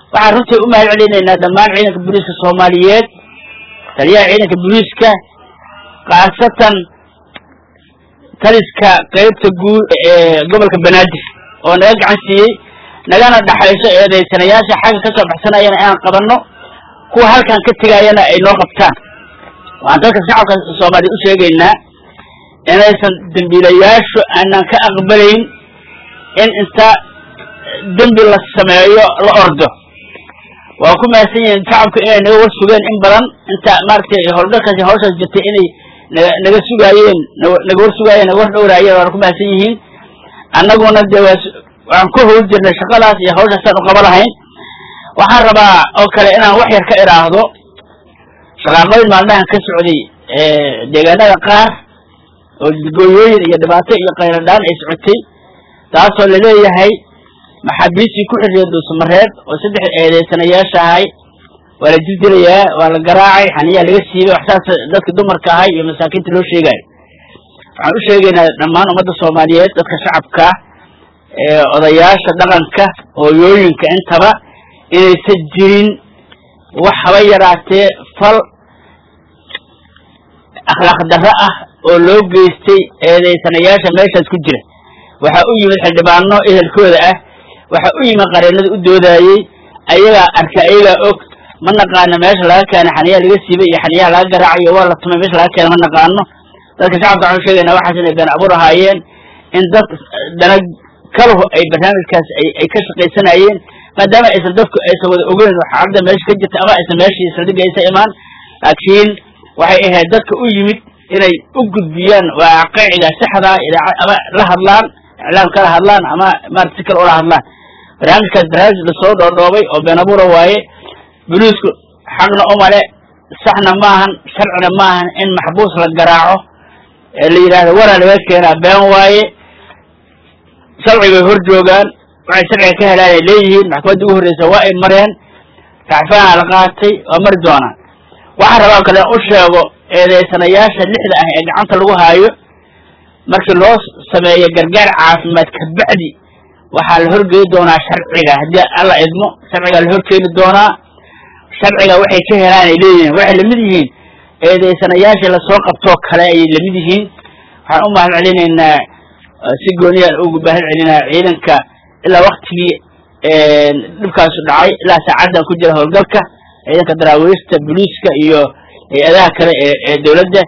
Speaker 7: waxaan runtii u mahad celinaynaa dhammaan ciidanka booliiska soomaaliyeed taliyaha ciidanka booliiska khaasatan taliska qaybta guud ee gobolka banaadir oo naga gacan siiyey nagana dhaxayso eedaysanayaasha xagga ka soo baxsanayana inaan qabanno kuwa halkan ka tegayana ay noo qabtaan waxaan dadka shacabka soomaaliya u sheegaynaa inaysan dambiilayaashu aanan ka aqbalayn in inta dembi la sameeyo la ordo waa ku mahadsan yihiin shacabku inay naga war sugeen in badan inta maaragtay howlgalkaasi hawshaas jirtay inay naga naga sugaayeen naga war sugaayeen naga war dhowraayeen waa ku mahadsan yihiin annaguna dee waan ku howl jirnay shaqadaas iyo hawshaasaan u qaba lahayn waxaan rabaa oo kale inaan wax yar ka iraahdo shaqaaqooyin maalmahan ka socday deegaanada qaar oo gooyooyin iyo dhibaato iyo qayladhaan ay socotay taasoo laleeyahay maxaabiistii ku xirreed dhuusamareeb oo saddex eedeysanayaasha ahay waa la dildilayaa waa la garaacay xaniyaa laga siibay waxsaas dadka dumarka ahay iyo masaakiinta loo sheegayo waxaan u sheegaynaa dhammaan ummadda soomaaliyeed dadka shacabka ee odayaasha dhaqanka hooyooyinka intaba inaysan jirin wax haba yaraatee fal akhlaaq darro ah oo loo geystay eedeysanayaasha meeshaas ku jira waxaa u yimid xildhibaano ehelkooda ah waxaa u yimid qareenada u doodaayey ayagaa arka ayagaa og ma naqaano meesha laga keena xaniyaa laga siibay iyo xaniyaha laga garaacayo waa la tumay meesha laga keena ma naqaano dadka shacabka waxaan sheegaynaa waxaas inay been abuur ahaayeen in dad dana kaluhu ay barnaamijkaas ay ay ka shaqaysanayeen maadaama aysan dadku aysan wada ogeyn xaaladda meesha ka jirta ama aysan meeshii saldhigga aysan imaan laakiin waxay ahayd dadka u yimid inay u gudbiyaan waaqiciga saxda ama la hadlaan iclaam kala hadlaan ama maarata si kale ula hadlaan barnaamijkaas barnaamij lasoo dhoodhoobay oo been abuura waaye boliisku xaqna umale saxna maahan sharcina maahan in maxbuus la garaaco ee la yidhaahdo waraa laga keenaa been waaye sharcigay hor joogaan waxay sharciga ka helaan ay leeyihiin maxkamadda ugu horreysa waa ay mareen racfaana la qaatay waa mari doonaan waxaan rabaa kale u sheego eedeysanayaasha lixda ah ee gacanta lagu haayo markii loo sameeyo gargaar caafimaad kabacdi waxaa la horgeyi doonaa sharciga haddii alla idmo sharcigaa la horkeeni doonaa sharciga waxay ka helaan ay leeyihiin waxay lamid yihiin eedeysanayaasha lasoo qabtoo kale ayay lamid yihiin waxaan u mahad celinaynaa si gooniyaan ugu mahad celinaa ciidanka ilaa waktigii dhibkaasu dhacay ilaa saacaddan ku jira howlgalka ciidanka daraawiista boliiska iyo hay-adaha kale ee ee dawladda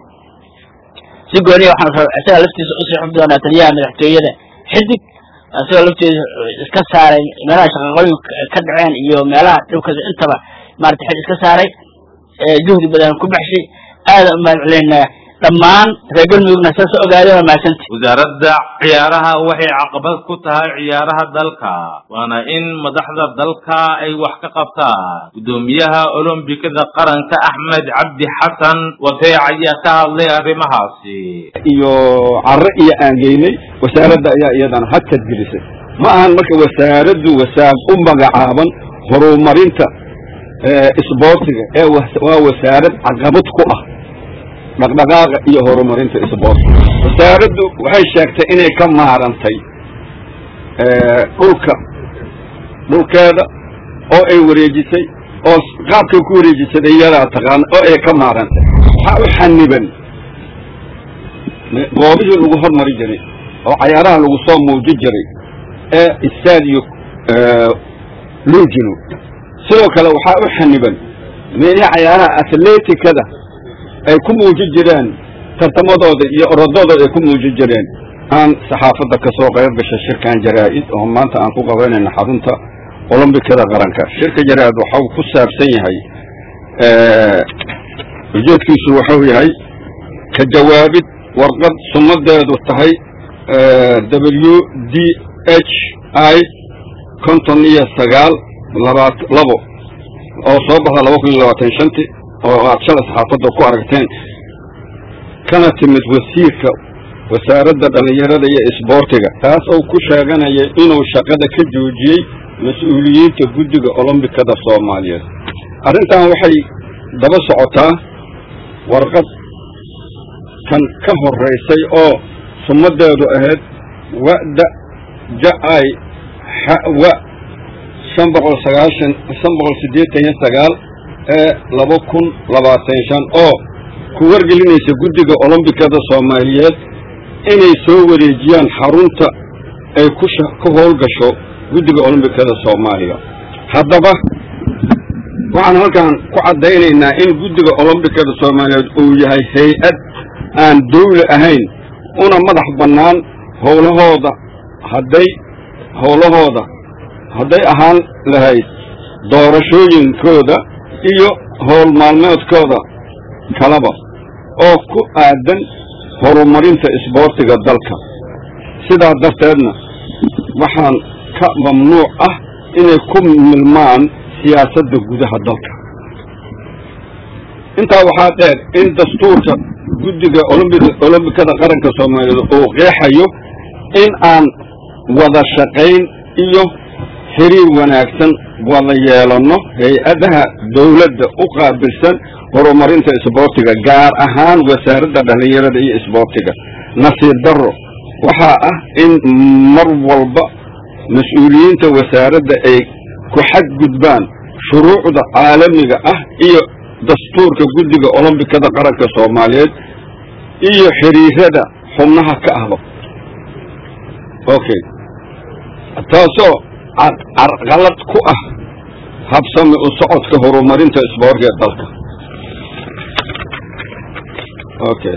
Speaker 7: si gooniya waxaan isaga laftiisa usii xub doonaa taliyaha madaxtooyada xidig isagoo laftiisa iska saaray meelaha shaqaqooyinka ka dhaceen iyo meelaha dhibkaas intaba maarata xil iska saaray juhdi badan ku baxshay aada u mahad celeynaa dhammaan reer galmudugna saas ogaadeen maasanta
Speaker 2: wasaaradda ciyaaraha waxay caqabad ku tahay ciyaaraha dalka waana in madaxda dalka ay wax ka qabtaan gudoomiyaha olombikada qaranka axmed cabdi xasan wateec ayaa ka hadlay arrimahaasi
Speaker 3: iyo carre iyo aan geynay wasaaradda ayaa iyadana hakad gelisay ma ahan marka wasaaraddu wasaar u magacaaban horumarinta isboortiga ee waa wasaarad caqabad ku ah dhaqdhaqaaqa iyo horumarinta isboortiga wasaaraddu waxay sheegtay inay ka maarantay dhulka dhulkeeda oo ay wareejisay oo qaabkay ku wareejisay iyadaa taqaana oo ay ka maarantay waxaa u xaniban goobihii lagu hormari jiray oo cayaaraha lagu soo muuji jiray ee istaadiyo luujino sidoo kale waxaa u xaniban meelihii cayaaraha atleticada ay ku muuji jireen tartamadooda iyo orodooda ay ku muuji jireen aan saxaafadda ka soo qayb gashay shirkan jaraa'id oo maanta aan ku qabanayna xarunta olombikada qaranka shirka jaraa'id waxau ku saabsan yahay ujeedkiisu wuxuu yahay ka jawaabid warqad sumadeedu tahay w d h i konton iyo sagaal labaat labo oo soo baxda laba kun iyo labaatan shanti oo aad shala saxaafadda ku aragteen kana timid wasiirka wasaaradda dhallinyarada iyo isboortiga taas oo ku sheeganaya inuu shaqada ka joojiyey mas-uuliyiinta guddiga olombikada soomaaliyeed arrintan waxay daba socotaa warqad kan ka horraysay oo sumadeedu ahayd wa'da ja-ay xawa shan boqol sagaashan shan boqol siddeetan iyo sagaal ee laba kun labaatan shan oo ku wargelinaysa guddiga olombikada soomaaliyeed inay soo wareejiyaan xarunta ay ku ku howlgasho guddiga olombikada soomaaliya. haddaba waxaan halkan ku caddaynaynaa in guddiga olombikada soomaaliyeed uu yahay hay-ad aan dawli ahayn una madax bannaan howlahooda hadday howlahooda hadday ahaan lahayd doorashooyinkooda iyo howl maalmeedkooda kalaba oo ku aadan horumarinta isboortiga dalka. sidaa darteedna waxaan ka mamnuuc ah inay ku milmaan siyaasadda gudaha dalka. intaa waxaa dheer in dastuurka guddiga olombikada qaranka soomaaliyeed uu qeexayo in aan wada shaqayn iyo xiriir wanaagsan wada yeelanno hay-adaha dawladda u qaabilsan horumarinta isboortiga, gaar ahaan wasaaradda dhallinyarada iyo isboortiga. nasiib darro waxaa ah in mar walba mas-uuliyiinta wasaaradda ay ku xadgudbaan shuruucda caalamiga ah iyo dastuurka guddiga olombikada qaranka soomaaliyeed iyo xiriirada xubnaha ka ahba. okay taasoo carqalad ku ah habsami u socodka horumarinta isboortiga dalka. okay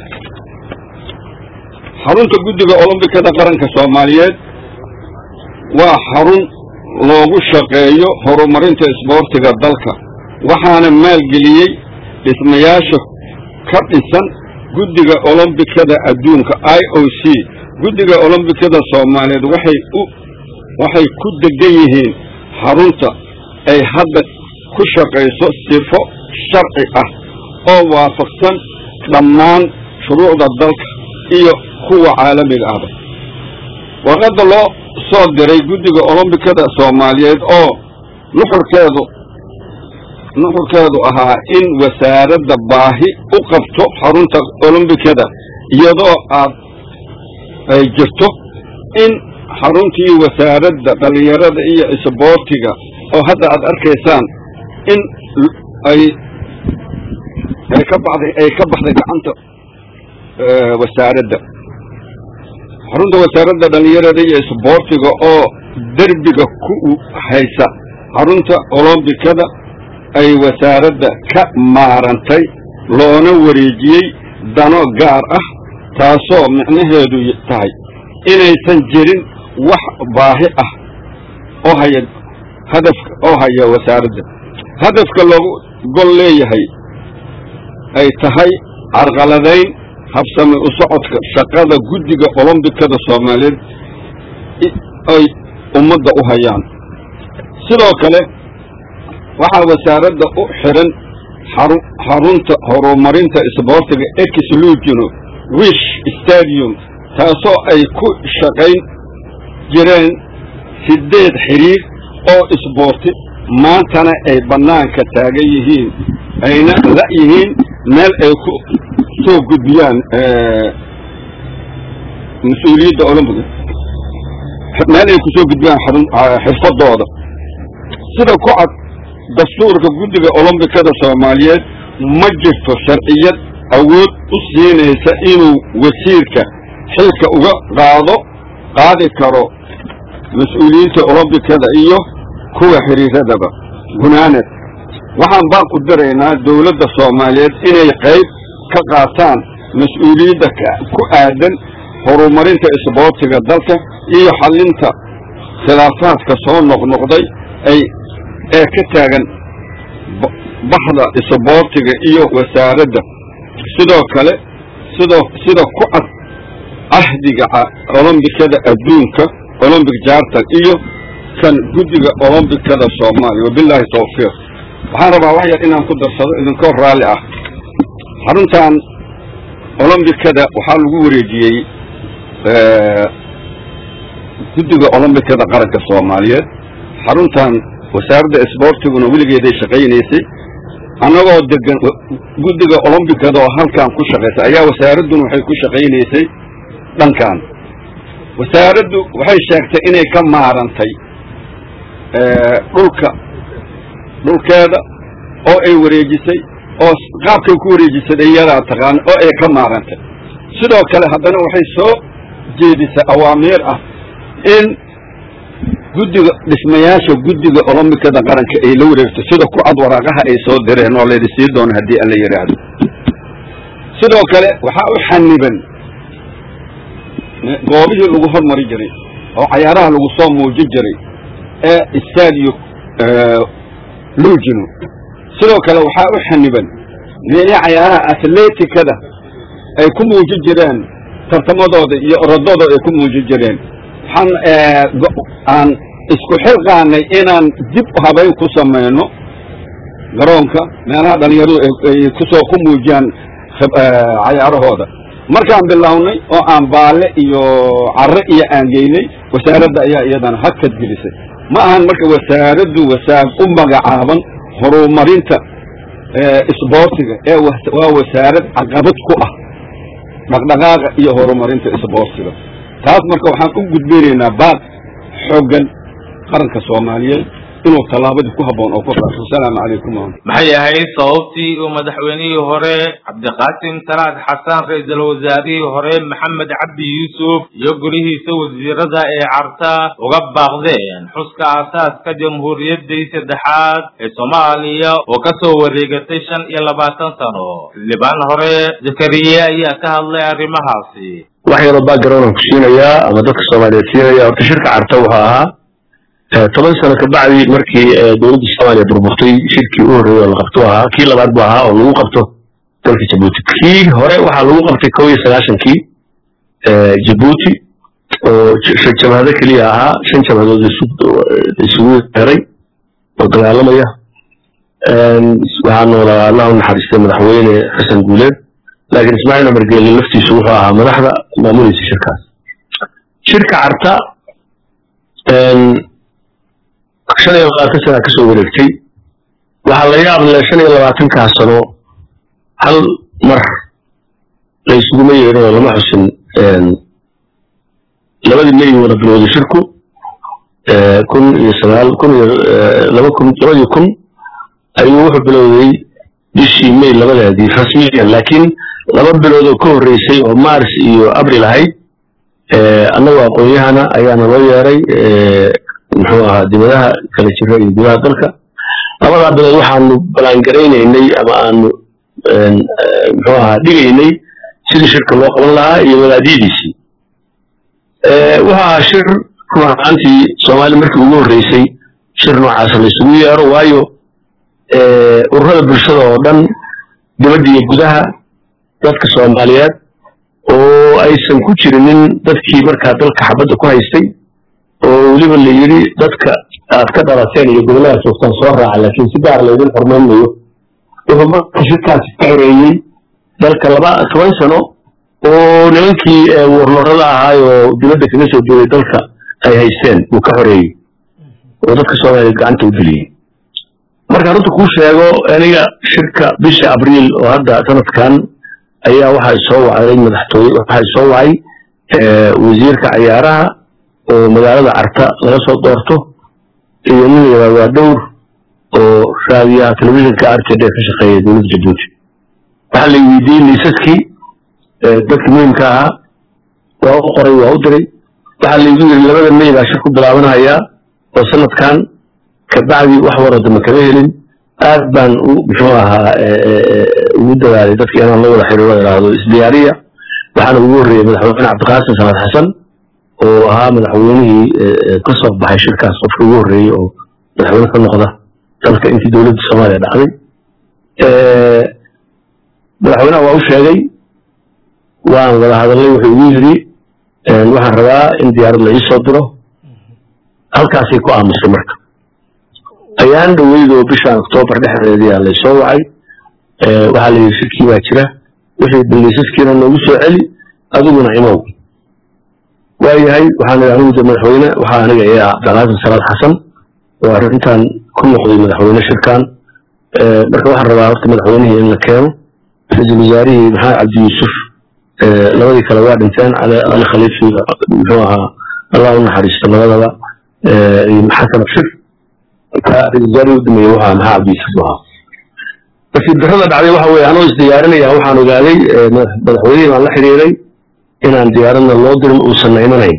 Speaker 3: xarunta guddiga olombikada qaranka soomaaliyeed waa xarun loogu shaqeeyo horumarinta isboortiga dalka, waxaana maalgeliyey dhismayaasha ka dhisan guddiga olombikada adduunka i o c. guddiga olombikada soomaaliyeed waxay u waxay ku degan yihiin xarunta ay hadda ku shaqayso sifo sharci ah oo waafaqsan dhammaan shuruucda dalka iyo kuwa caalamiga ahba. warqadda loo soo diray guddiga olombikada soomaaliyeed oo nuxurkeedu nuxurkeedu ahaa in wasaaradda baahi u qabto xarunta olombikada iyadoo aad ay jirto in xaruntii wasaaradda dhallinyarada iyo isboortiga oo hadda aad arkaysaan in ay ay ka baxday ay ka baxday gacanta wasaaradda. xarunta wasaaradda dhallinyarada iyo isboortiga oo derbiga ku haysa xarunta olombikada ay wasaaradda ka maarantay loona wareejiyey dano gaar ah, taasoo micnaheedu tahay inaysan jirin wax baahi ah oo haya hadafka oo haya wasaaradda. hadafka loogu gol leeyahay ay tahay carqaladayn habsami u socodka shaqada guddiga olombikada soomaaliyeed ay ummadda u hayaan. sidoo kale waxaa wasaaradda u xiran xarunta horumarinta isboortiga exlugino wish stadium, taasoo ay ku shaqayn jireen sideed xiriir oo isboorti, maantana ay bannaanka taagan yihiin ayna la yihiin meel ay ku soo gudbiyaan mas-uuliyadda olombiga meel ay kusoo gudbiyaan xirfadooda. sida ku cad dastuurka guddiga olombikada soomaaliyeed ma jirto sharciyad awood u siinaysa inuu wasiirka xilka uga qaado qaadi karo mas-uuliyiinta olombikada iyo kuwa xiriiradaba. gunaanad waxaan baan ku daraynaa dawladda soomaaliyeed inay qayb ka qaataan mas-uuliyadda ku aadan horumarinta isboortiga dalka iyo xallinta khilaafaadka soo noqnoqday ay ee ka taagan baxda isboortiga iyo wasaaradda. sidoo kale sidoo sida ku cad ahdiga olombikada adduunka olombic charter iyo kan guddiga olombikada soomaaliya. wabilaahi tawfiiq. waxaan rabaa wax yar inaan ku darsado idinkoo raalli ah. xaruntan olombikada waxaa lagu wareejiyey guddiga olombikada qaranka soomaaliyeed. xaruntan wasaaradda isboortiguna weligeeday shaqaynaysay annagoo degan guddiga olombikada oo halkan ku shaqaysa ayaa wasaaradduna waxay ku shaqaynaysay dhankan. wasaaraddu waxay sheegtay inay ka maarantay dhulka dhulkeeda oo ay wareejisay oo qaabkay ku wareejisay iyadaa taqaan oo ay ka maarantay sidoo kale haddana waxay soo jeedisay awaamiir ah in guddiga dhismayaasha guddiga olombikada qaranka ay la wareegto sida ku cad waraaqaha ay soo direen oo laydi sii doono haddii alla yidhaahdo sidoo kale waxaa u xaniban goobihii lagu hormari jiray oo cayaaraha lagu soo muujin jiray ee stadio lugino sidoo kale waxaa u xaniban meelihii cayaaraha atleticada ay ku muujin jireen tartamadooda iyo orodooda ay ku muujin jireen waxaan aan isku xilqaanay inaan dib habayn ku samayno garoonka meelaha dhalinyaradu ay kusoo ku muujiyaan cayaarahooda markaan bilownay oo aan baalle iyo carre iyo aan geynay wasaaradda ayaa iyadana hakad gelisay ma ahan marka wasaaraddu wasaar u magacaaban horumarinta isboortiga ee waa wasaarad caqabad ku ah dhaqdhaqaaqa iyo horumarinta isboortiga taas marka waxaan u gudbinaynaa baad xoogan qaranka Soomaaliyeed inuu tallaabadii ku haboon oo ku raaxo salaamu calaykum
Speaker 2: maxay ahayd sababtii uu madaxweynihii hore Cabdiqaasim Salaad Xasan ra'iisul wasaarihii hore Maxamed Cabdi Yuusuf iyo gurihiisa wasiirada ee Carta uga baaqdeen xuska aasaaska jamhuuriyadda saddexaad ee Soomaaliya oo ka soo wareegatay shan iyo labaatan sano libaan hore Zakariya ayaa ka hadlay arrimahaasi
Speaker 8: waxay rabaa garoon ku siinayaa ama dadka Soomaaliyeed siinaya oo shirka Carta waxa ahaa toban sano ka bacdi markii dawladda Soomaaliya burburtay shirkii u horeeyay la qabto ahaa kii labaad baa ahaa oo lagu qabto dalka Djibouti kii hore waxa lagu qabtay kow iyo sagaashan kii Djibouti oo shirkada kaliya ahaa shan jabadood isugu xiray oo dagaalamaya waxaan noolaa Allah u naxariistay madaxweyne Xasan Guuleed laakiin Ismaaciil Umar Geelle laftiisu wuxuu ahaa madaxda maamulaysa shirkaas shirka Carta shan iyo labaatan sano ka soo wareegtay waxa la yaab leh shan iyo labaatan ka sano hal mar la isugu meeyay lama xusin labadii meey wada bilowday shirku kun iyo sagaal kun iyo laba kun labadii kun ayuu wuxuu bilowday bishii meey labadeedii rasmiyan laakiin laba bilood oo ka horeysay oo Maars iyo Abriil ahayd annaga aqoonyahana ayaana loo yeeray muxuu ahaa dibadaha kala jira iyo gudaha dalka labada bilood waxaanu balan gareynaynay ama aanu muxuu ahaa dhigaynay sidii shirka loo qaban lahaa iyo wadaadidiisii waxa shir ruuxaantii Soomaali markii ugu horeysay shir noocaas la isugu yeero waayo ururada bulshada oo dhan dibadda iyo gudaha dadka Soomaaliyeed oo aysan ku jirin dadkii markaa dalka xabadda ku haystay oo waliba la yiri dadka aad ka dhalateen iyo gobolada joogtaan soo raaca laakiin si gaar ah idin hormeynayo wuxuu markaa shirkaas ka horeeyay dalka laba toban sano oo nimankii warlorada ahaa oo dibadda kaga soo jeeday dalka ay haysteen uu ka horeeyay oo dadka Soomaaliyeed gacanta u geliyay marka runta ku sheego aniga shirka bisha Abriil oo hadda sanadkan ayaa waxa soo wacay madaxtooye waxa soo wacay wasiirka ciyaaraha oo magaalada Carta laga soo doorto iyo nin waa dhowr oo raadiyaha telefishinka R T D ka shaqeeya dowladda Djibouti waxa la weydiiyay liisaskii dadka muhiimka ah waa u qoray waa u diray waxa la yiri labada meey baa shirku bilaabanaya oo sanadkan ka bacdi wax warada ma kala helin aad baan u muxuu ahaa ugu dadaalay dadka inaan la wada xiriiro ilaahdo isdiyaariya waxaan ugu horeeyay madaxweyne Cabdiqaasim Salaad Xasan oo ahaa madaxweynihii ka soo baxay shirkaas qofkii ugu horeeyay oo madaxweyne ka noqda dalka intii dawladda Soomaaliya dhacday ee madaxweynaha waa u sheegay waan wada hadalay wuxuu ugu yiri waxaan rabaa in diyaarad la ii soo diro halkaasay ku aamusay marka ayaan dhaweydo bishan October dhexdeedii la soo wacay ee waxa la yiri shirkii waa jira wixii biliiskiina noogu soo celi adiguna imow waayahay waxaan anigu madaxweyne waxa aniga ee Cabdiqaasim Salaad Xasan oo arintan ku noqday madaxweyne shirkan ee marka waxaan rabaa horta madaxweynaha in la keeno ra'iisul wasaarihi Maxamed Cabdi Yuusuf ee labadii kale waa dhinteen Ali Khalifi muxuu ahaa Allah u naxariisto labadaba ee maxkamad shir marka rijaali u dhameeyay waxa maxaa abdiisa soo bas darada dhacday waxa weeye anoo isdiyaarinaya waxaan ogaaday madaxweynaha aan la xiriiray inaan diyaaradna loo dirin uusan imanayn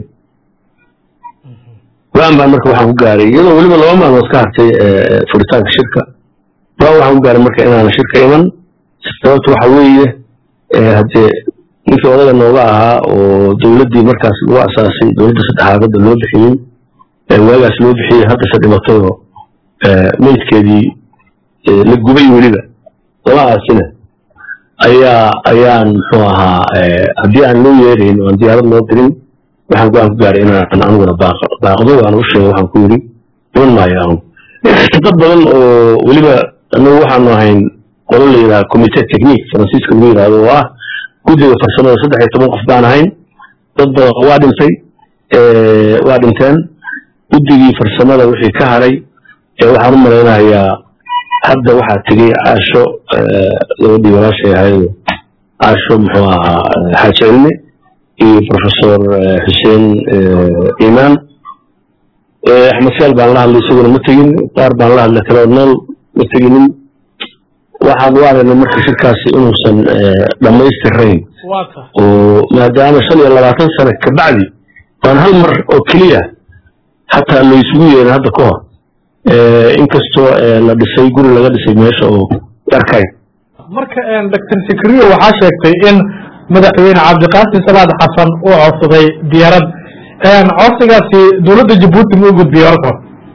Speaker 8: waan baan marka waxaan ku gaaray iyadoo waliba laba maalmood ka hartay furitaanka shirka waan waxaan ku gaaray marka inaan shirka iman sababtu waxa weeye hadee ninkii odaga nooga ahaa oo dawladdii markaas lagu asaasay dawladda saddexaad loo bixiyey waagaas loo bixiyey hadda se dhimatay oo meydkeedii la gubay weliba labahaasina ayaa ayaan muxuu ahaa haddii aan loo yeerayn oo aan diyaarad loo dirin waxaan go-aan ku gaaray inaan aniguna baaqdo waan u sheegay waxaan ku yidhi iman maayo anu dad badan oo weliba anagu waxaanu ahayn qolo la yidhaha commitee technique faransiiska lagu yidhahdo oo ah guddiga farsamada saddex iyo toban qof baan ahayn dad badan waa dhintay waa dhinteen guddigii farsamada wixii ka haray waxaan u malaynayaa hadda waxaa tegey caasho gabadhii walaashay ahayd caasho muxuu ahaa xaaji cilmi iyo professor xuseen iimaan axmed saal baan la hadlay isaguna ma tegin qaar baan la hadlay kale nool ma teginin waxaan u aragnay marka shirkaasi inuusan dhammaystirayn oo maadaama shan iyo labaatan sano kabacdi waan hal mar oo keliya xataa la isugu yeerin hadda ka hor inkastoo la dhisay guri laga dhisay meesha oo arkay
Speaker 9: marka doctor Sikriyo waxaa sheegtay in madaxweyne Cabdiqaasim Salaad Xasan uu codsaday diyaarad een codsigaasi dawladda Djibouti ma u gudbiyay horta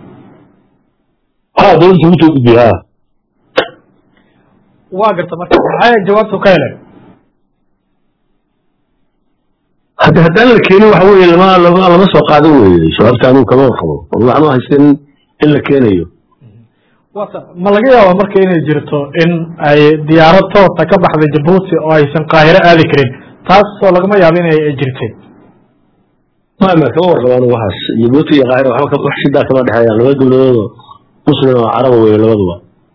Speaker 8: ah dawladda Djibouti u gudbiyay
Speaker 9: waa garta marka waxay jawaabtu ka helay
Speaker 8: hadda haddaan la keenin waxa weeye lama lama soo qaadan weeye sababta anu kama qabo waxaan u haysan in la keenayo
Speaker 9: wata ma laga yaabo marka inay jirto in ay diyaarad toos ka baxday Djibouti oo aysan Qaahiro aadi karin taas soo lagama yaabo inay jirtay
Speaker 8: ma ma ka warqabaan waxaas Djibouti iyo Qaahiro waxa ka baxshidaa kama dhaxayaan laba dawladood muslim oo carab weeye labaduba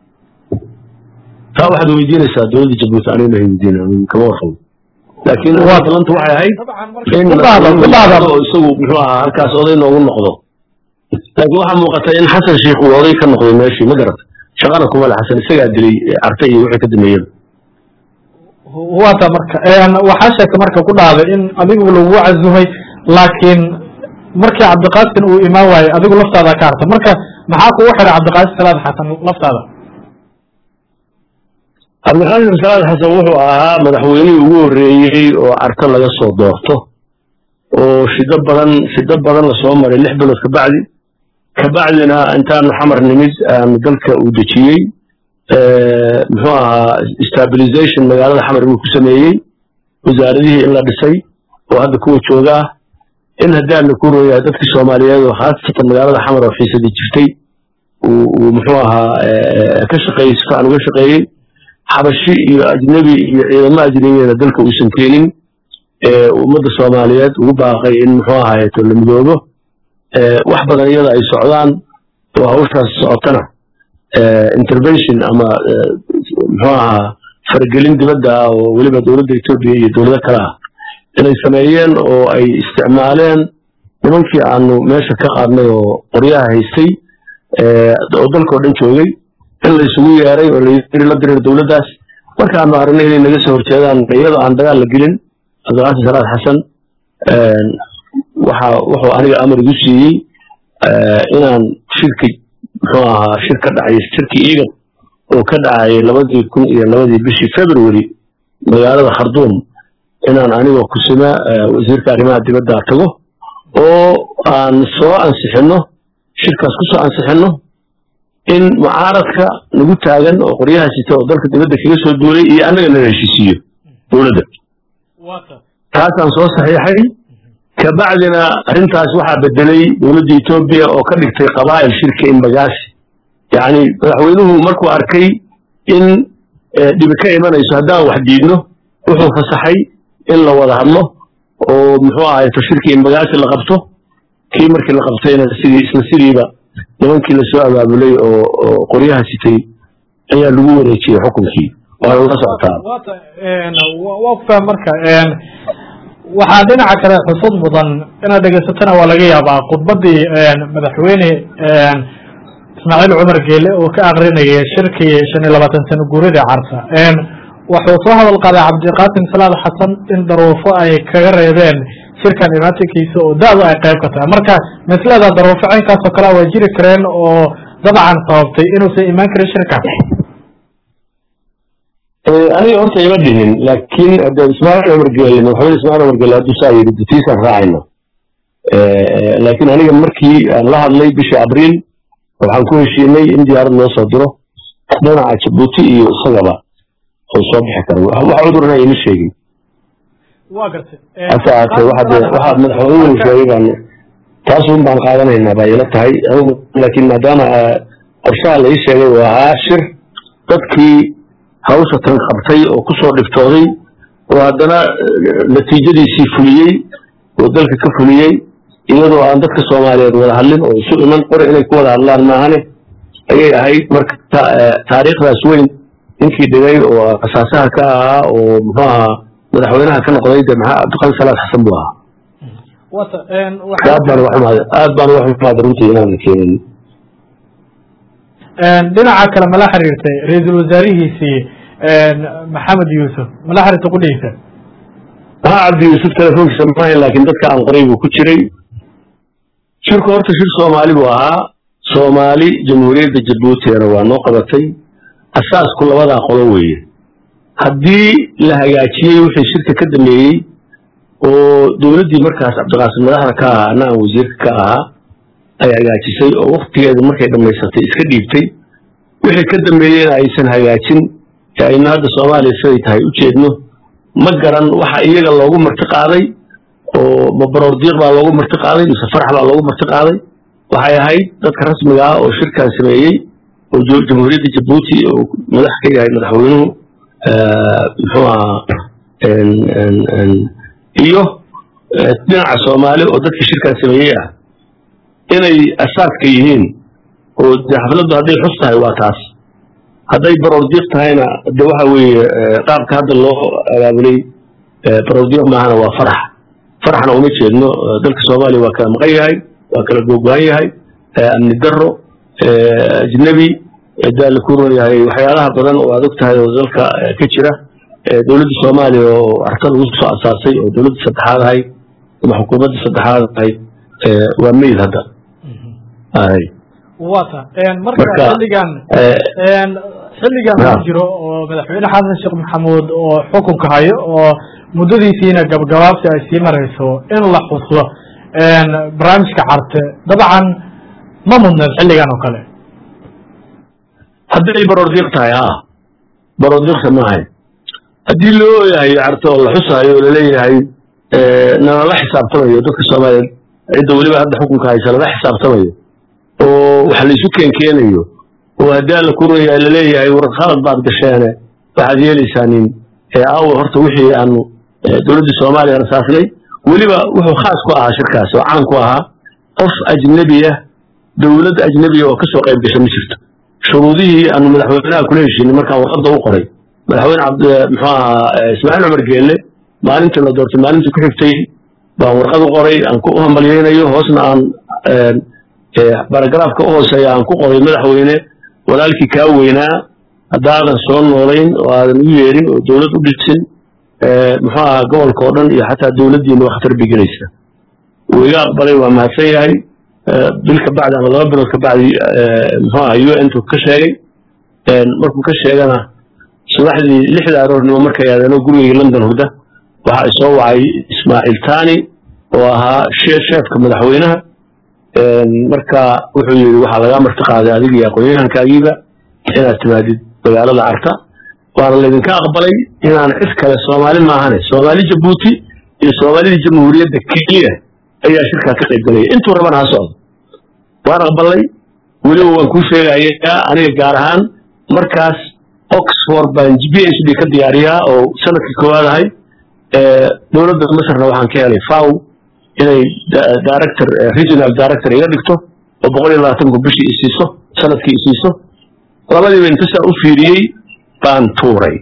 Speaker 8: taa waxaad weydiinaysaa dawladda Djibouti aniga ma weydiinaa kama warqabo laakiin waa talanta waxay ahayd in baadado isagu muxuu ahaa halkaas oday noogu noqdo laakiin waxaa muuqatay in xasan sheekh uu oday ka noqday meeshii ma garata shaqana kuma le xasan isagaa dilay artay iyo wixii ka dameeyada
Speaker 9: waata marka waxaa sheegta marka ku dhacday in adigu lagu cazumay laakiin markii Cabdiqaasim uu imaan waayay adigu laftaada ka harta marka maxaa kugu xiray Cabdiqaasim Salaad Xasan laftaada
Speaker 8: Cabdiqaasim Salaad Xasan wuxuu ahaa madaxweynihii ugu horeeyay oo arta laga soo doorto oo shida badan shida badan la soo maray lix bilood ka bacdi ka bacdina intaan xamar nimid aan dalka u dajiyay ee muxuu ahaa stabilization magaalada xamar uu ku sameeyay wasaaradihii in la dhisay oo hadda kuwa jooga in hadaan ku rooyaa dadka Soomaaliyeed oo khaasatan magaalada xamar oo xiisadii jirtay uu muxuu ahaa ka shaqeeyay aan uga shaqeeyay xabashi iyo ajnabi iyo ciidamo ajnabiyeed dalka uu san keenin ee ummadda Soomaaliyeed ugu baaqay in muxuu ahaa la midoobo ee wax badan iyada ay socdaan oo hawshaas socotana ee intervention ama muxuu ahaa fargelin dibadda oo waliba dawladda Itoobiya iyo dawladda kale ah inay sameeyeen oo ay isticmaaleen nimankii aanu meesha ka qaadnay oo qoryaha haystay ee oo dalka dhan joogay in la isugu yeeray oo la diray dawladdaas marka aanu aragnay inay naga soo horjeedaan iyadoo aan dagaal la gelin Cabdiqaasim Salaad Xasan ee waxa wuxuu aniga amar igu siiyay inaan shirki muxuu ahaa shirka dhacay shirki iiga oo ka dhacay labadii kun iyo labadii bishii February magaalada Khartoum inaan aniga ku sima wasiirka arrimaha dibadda tago oo aan soo ansixino shirkaas ku soo ansixino in mucaaradka nagu taagan oo qoryaha sita oo dalka dibadda kaga soo duulay iyo anaga la heshiisiyo dawladda taasaan soo saxiixay ka bacdina arrintaas waxaa bedelay dawladda Itoobiya oo ka dhigtay qabaa'il shirka in bagaasi yani madaxweynuhu markuu arkay in dib ka imanayso haddaan wax diidno wuxuu fasaxay in la wada hadlo oo muxuu ahaa shirka in bagaasi la qabto kii markii la qabtayna sidii isla sidiiba nimankii la soo abaabulay oo qoryaha sitay ayaa lagu wareejiyay xukunkii waa la socotaa
Speaker 9: waqta marka een waxaa dhinaca kale xusud mudan inaad dhegaysatana waa laga yaabaa khudbadii madaxweyne ismaaciil cumar geele oo ka aqrinaya shirkii shan iyo labaatan sano guurida carta wuxuu soo hadal qaaday cabdiqaasim salaad xasan in daruufo ay kaga reebeen shirkan imaatinkiisa oo daadu ay qayb ka tahay marka maslada daruufo caynkaas oo kale waa jiri kareen oo dabcan sababtay inuusan imaan karin shirkan
Speaker 8: aniga horta ima dhihin laakiin ismaaciil cumar geele maxamed ismaaciil cumar geele hadduu saa yidhi dutiisaan raacayno laakiin aniga markii aan la hadlay bishii abriil waxaan ku heshiinay in diyaarad loo soo diro dhinaca jabuuti iyo isagaba oo soo bixi karo wax cudurna ima sheegin
Speaker 9: waa gartay
Speaker 8: asaate waxaad madaxweynuhu sheegay baan taas un baan qaadanaynaa baa ila tahay laakiin maadaama qorshaha la ii sheegay waa ahaa shir dadkii hawsha tan qabtay oo kusoo dhiftooday oo haddana natiijadiisii fuliyey oo dalka ka fuliyey iyadoo aan dadka soomaaliyeed wada hadlin oo isu iman qori inay ku wada hadlaan maahane ayay ahayd marka taariikhdaas weyn ninkii dhigay oo asaasaha ka ahaa oo muxuu ahaa madaxweynaha ka noqday de maxaa cabdiqaadir salaad xasan buu ahaa aad baan aad baan wax xumaada runtii inaan keenin
Speaker 9: dhinaca kale mala xiriirtay ra-iisul wasaarihiisii maxamed yuusuf mala xiriirta qudhiisa
Speaker 8: ها عبد يوسف تلفون سمعه لكن ذكر عن قريب وكتشري شركة هرت شركة صومالي بوها صومالي جمهورية جيبوتي روان نقبتي أساس كل وضع قلوي هدي لها ياتي وفي شركة كدمي ودولدي مركز عبد القاسم مدحر كا أنا وزير كا أي ياتي شيء وقت هذا مركز لما يستطيع إسكديبتي وفي كدمي أي سنة ياتين يعني هذا صومالي سويت هاي وجدنه magaran waxa iyaga loogu martiqaaday oo mabaroordiiq baa loogu martiqaaday mise farax baa loogu martiqaaday waxay ahayd dadka rasmiga ah oo shirkan sameeyey oo jamhuuriyadda Djibouti oo madax ka yahay madaxweynuhu muxuu ahaa iyo dhinaca Soomaali oo dadka shirkan sameeyey ah inay asaaska yihiin oo xafladdu hadday xus tahay waa taas hadday baroordiiq tahayna de waxa weeye qaabka hadda loo abaabulay baroordiiq maahana waa farax faraxna uma jeedno dalka Soomaaliya waa kala maqan yahay waa kala gogo'an yahay amni darro ajnabi daal ku yahay waxyaalaha badan oo aad og tahay oo dalka ka jira dawladda Soomaaliya oo arkan ugu soo asaasay oo dawladda saddexaad ahay ama xukuumadda saddexaad ahay waa meeyad hadda ay
Speaker 9: wata een marka xilligan een xilligan jiro oo madaxweyne xasan sheekh maxamuud oo xukunka hayo oo muddadiisina gabagabaabsi ay sii marayso in la xuso een barnaamijka carte dabcan ma mudna xilligan oo kale
Speaker 8: haddii baroordiiq tahay ha baroordiiq samahay haddii loo yahay carte oo la xusayo la leeyahay nala la xisaabtamayo dadka Soomaaliyeed cidda waliba hadda xukunka haysa la xisaabtamayo oo waxa la isu keenkeenayo oo hadaa la kuraya la leeyahay war khalad baad gasheene waxaad yeelaysaaniin ee aaw horta wixii aanu dawladda Soomaaliya rasaasnay waliba wuxuu khaas ku ahaa shirkaas oo caan ku ahaa qof ajnabi ah dawlad ajnabi oo ka soo qayb gashay ma jirto shuruudihii aanu madaxweynaha kula heshiinay markaa warqadda u qoray madaxweyne cabdi muxuu ahaa ismaaciil cumar geelle maalintii la doortay maalintii ku xigtay baan warqad u qoray aan ku hambalyeeynayo hoosna aan baragaraafka u hooseeya aan ku qoray madaxweyne walaalkii kaa weynaa haddaadan soo noolayn oo aadan u yeerin oo dawlad u dhisin muxuu ahaa gobolka oo dhan iyo xataa dawladdiina waa khatar bigelaysa wuu iga aqbalay waa mahadsan yahay bil ka bacdi ama laba bilood ka bacdi muxuu ahaa u n tu ka sheegay markuu ka sheegana subaxdii lixda aroornimo markay aadeen oo gurigii london hurda waxaa isoo wacay ismaaciil taani oo ahaa sheefka madaxweynaha marka wuxuu yiri waxa laga marti qaaday adiga iyo aqoonyahankaagiiba inaad timaadid magaalada Carta waana leedinka aqbalay inaan cid kale Soomaali maahane Soomaali Djibouti iyo Soomaali Jamhuuriyadda Kenya ayaa shirka ka qayb galay intuu rabana ha socdo waan aqbalay waliba waan ku sheegay aniga gaar ahaan markaas Oxford baan P H D ka diyaariyaa oo sanadkii koowaad ahay ee dawladda Masarna waxaan ka helay F A O inay director regional director iga dhigto oo boqol iyo labaatan ku bishii isiiso sanadkii isiiso labadii inta u fiiriyay baan tuuray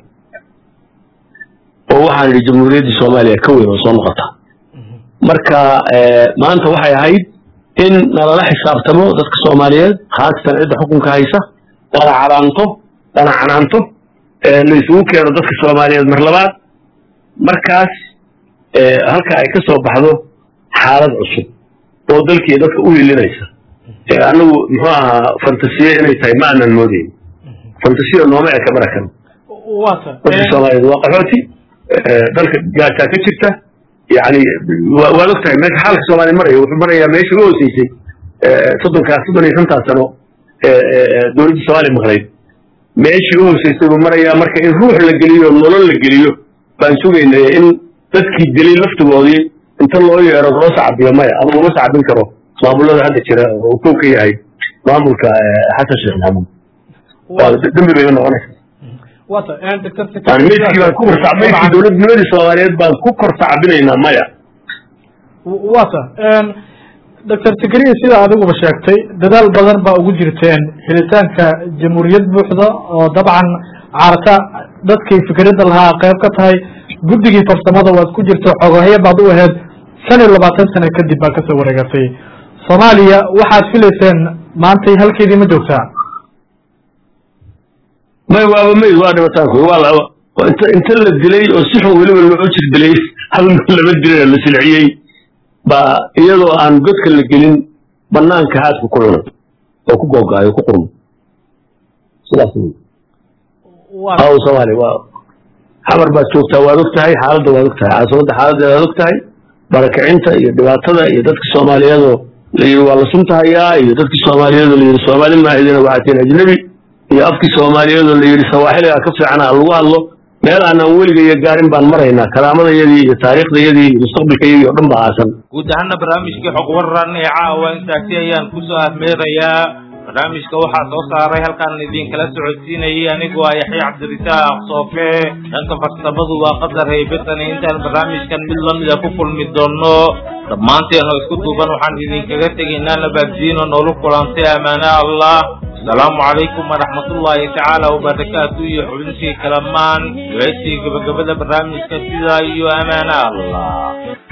Speaker 8: oo waxaan yiri jamhuuriyadda Soomaaliya ka weyn oo soo noqota marka maanta waxay ahayd in nalala xisaabtamo dadka Soomaaliyeed khaasatan cidda xukunka haysa dana calaanto dana canaanto la isugu keeno dadka Soomaaliyeed mar labaad markaas halka ay ka soo baxdo xaalad cusub oo dalkii dadka u hilinaysa anagu muxuu ahaa fantasiye inay tahay ma aanan moodayn fantasiyo nooma eka barakan
Speaker 9: waata
Speaker 8: Soomaaliyeed waa qaxooti dalka gaarka ka jirta يعني وقت ما حال الصومالي مرة ومرة يا ماشي هو سيسي صدق كاسبني خمسة سنة دولة الصومالي المغرب ماشي هو سيسي ومرة يا مرة الروح للجليو والله للجليو بنشوف إن إن تذكي الدليل لفته بودي أنت الله يا رب راس عبد يا مايا أبو راس عبد الكرو ما بقول له هذا الشيء وكوكي هاي ما أمرك حتى الشيء نعم دم بيننا أنا
Speaker 9: wata aan doctor
Speaker 8: aan meeshii baan ku kortacbay dawladnimada Soomaaliyeed baan ku kortacbinayna maya
Speaker 9: wata aan doctor Tigriye sida adigu sheegtay dadaal badan baa ugu jirteen helitaanka jamhuuriyad buuxda oo dabcan caarta dadkii fikradda lahaa qayb ka tahay guddigii farsamada waad ku jirto xogahay baad u ahayd shan iyo labaatan sano kadib baa ka soo wareegatay Soomaaliya waxaad filayseen maanta halkeedii ma joogtaa
Speaker 8: ما هو ما هو هذا متاعك والله انت انت اللي دلي وصحوا ولي ولا عجر دلي هل اللي بدري السلعيه با يلو ان قدك اللي جلين بنانك هاد ku kulana oo ku googaayo ku qurmo sidaas waa Soomaali waa xamar baa joogtaa waa ogtahay xaaladda waa ogtahay caasimada xaaladda waa ogtahay barakacinta iyo dhibaatada iyo dadka Soomaaliyeed oo la yiri waa la suntahayaa iyo dadka Soomaaliyeed oo la yiri Soomaali ma idin waxaan ajnabi iyo afki Soomaaliyeed oo la yiri Sawaaxiliga ka fiican lagu hadlo meel aan weliga gaarin baan maraynaa kalaamadayadii iyo taariikhdayadii iyo mustaqbalkayagii oo dhan baa aasan
Speaker 2: guud ahaan barnaamijkii xog waran ee caawa intaasi ayaan ku soo aadmeerayaa barnaamijka waxaa soo saaray halkaan idin kala socodsiinayay anigoo ah Yaxya Cabdirisaaq Soofe dhanka farsamadu waa qadar heybatan intaan barnaamijkan mid la mid ah ku kulmi doono dhammaanteen oo isku duuban waxaan idinkaga tegaynaa nabaddiino nolol kulantay amaana Allah السلام عليكم ورحمة الله تعالى وبركاته يا حبيبتي كلمان وعيتي قبل برنامج كثيرا يا أمان الله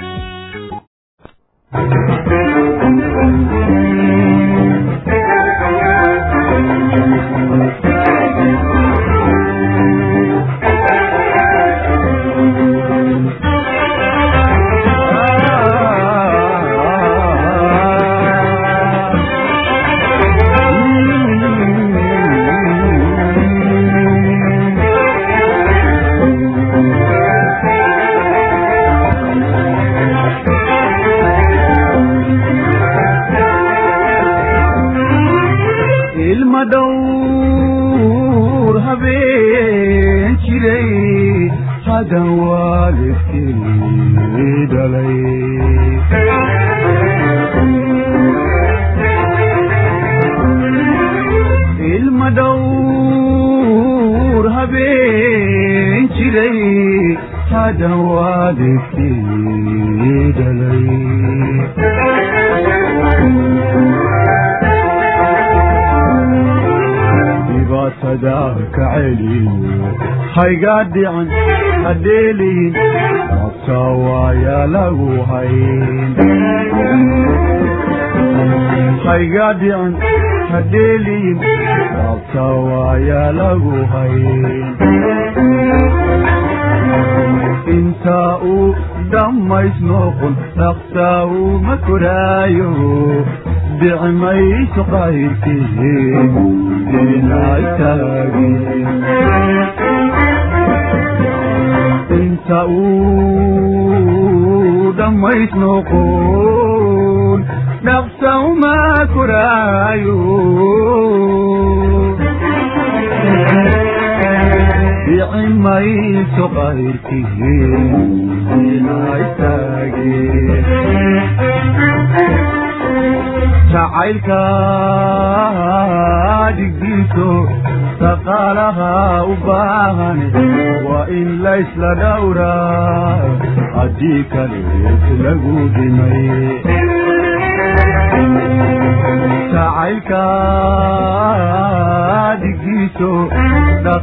Speaker 10: المدور هبين شري هذا والدك دلي المدور هبين شري هذا والدك دلي صداك علي هاي قادي عن هديلين مصاوى يا لغو هاين هاي قادي عن هديلين مصاوى يا لغو هاين انتاو دم يسنوقن نقصاو مكرايو بعمي سقايتين انت دم يسنقون نفسه ما كرايو بعمي سقايتين شعيلك دقيتو سقالها وباهني وإن ليس لدورا أديك ليس لقودمي شعيلك دقيتو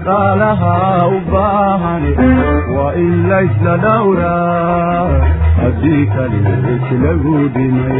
Speaker 10: سقالها وباهني وإن ليس لدورا haddii kale islagu dhimay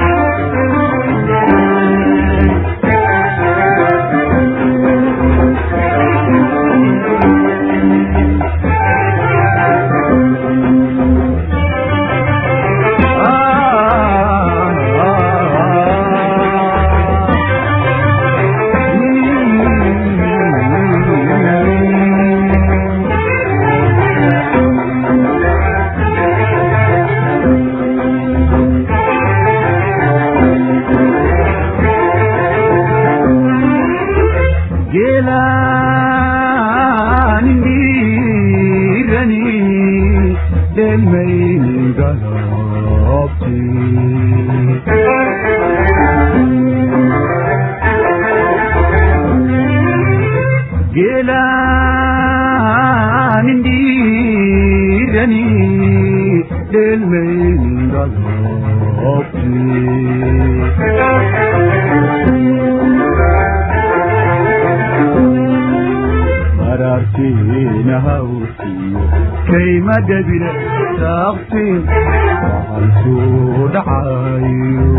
Speaker 10: كيما دبل تغطين وحلسود عايو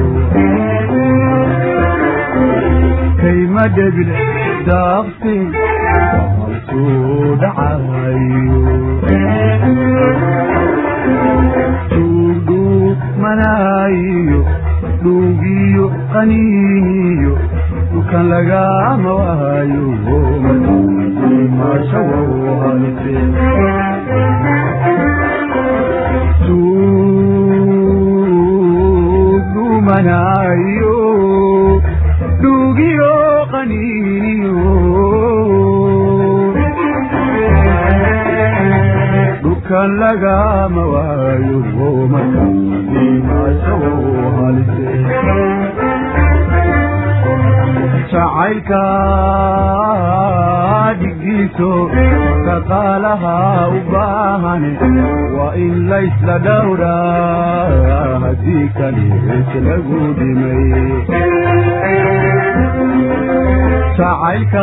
Speaker 10: كيما دبل تغطين وحلسود عايو تودو منايو دوغيو قنينيو وكان لقى موايو ما شووها لتين تودو منايو دوغيو قنينيو وكان لقى موايو ما شووها لتين شعيك دقيتو كقالها وباهني وإن ليس لدورا هديك ليس لقودمي شعيك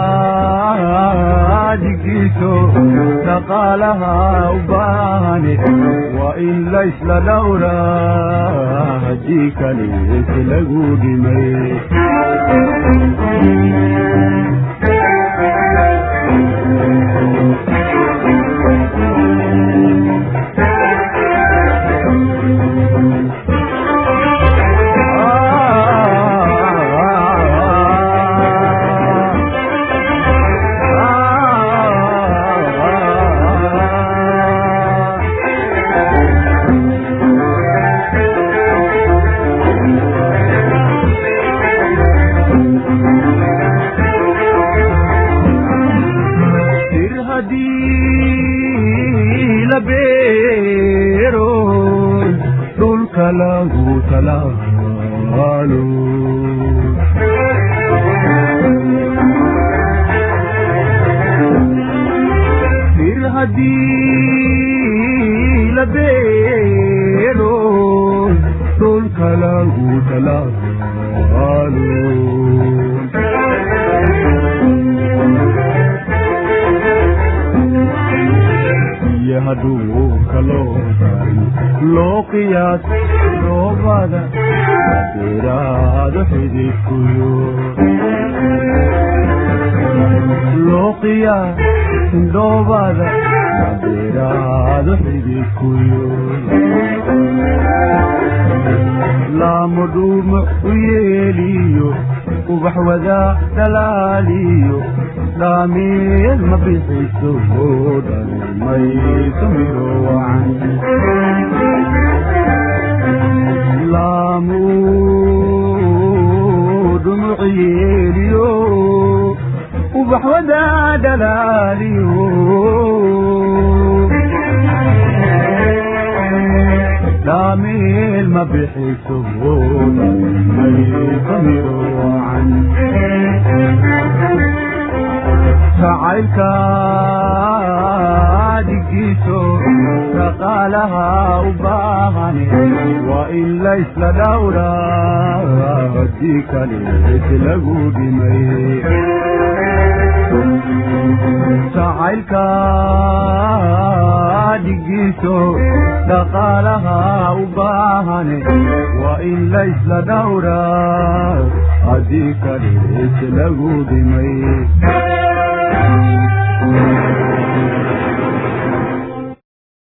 Speaker 10: دقيتو كقالها وباهني وإن ليس لدورا هديك ليس لقودمي Lagu talalu Fir hadi labero Dol kalagu talalu Yahadu kalo lo qiyas lo bada dirado hidikuyo lo qiyas lo bada dirado hidikuyo la mudum uyeliyo ubahwada dalaliyo la meel ma bixiso dan may tumiro an la mudum uyeliyo ubahwada dalaliyo la meel ma bixiso dan may tumiro an شعيك دقيتو فقالها وباهني وإن ليس لدورا هديك ليس لقودمي تعالك دقيتو دقالها وباهني وإلا إسلا دورا أديك ليس لغو دمي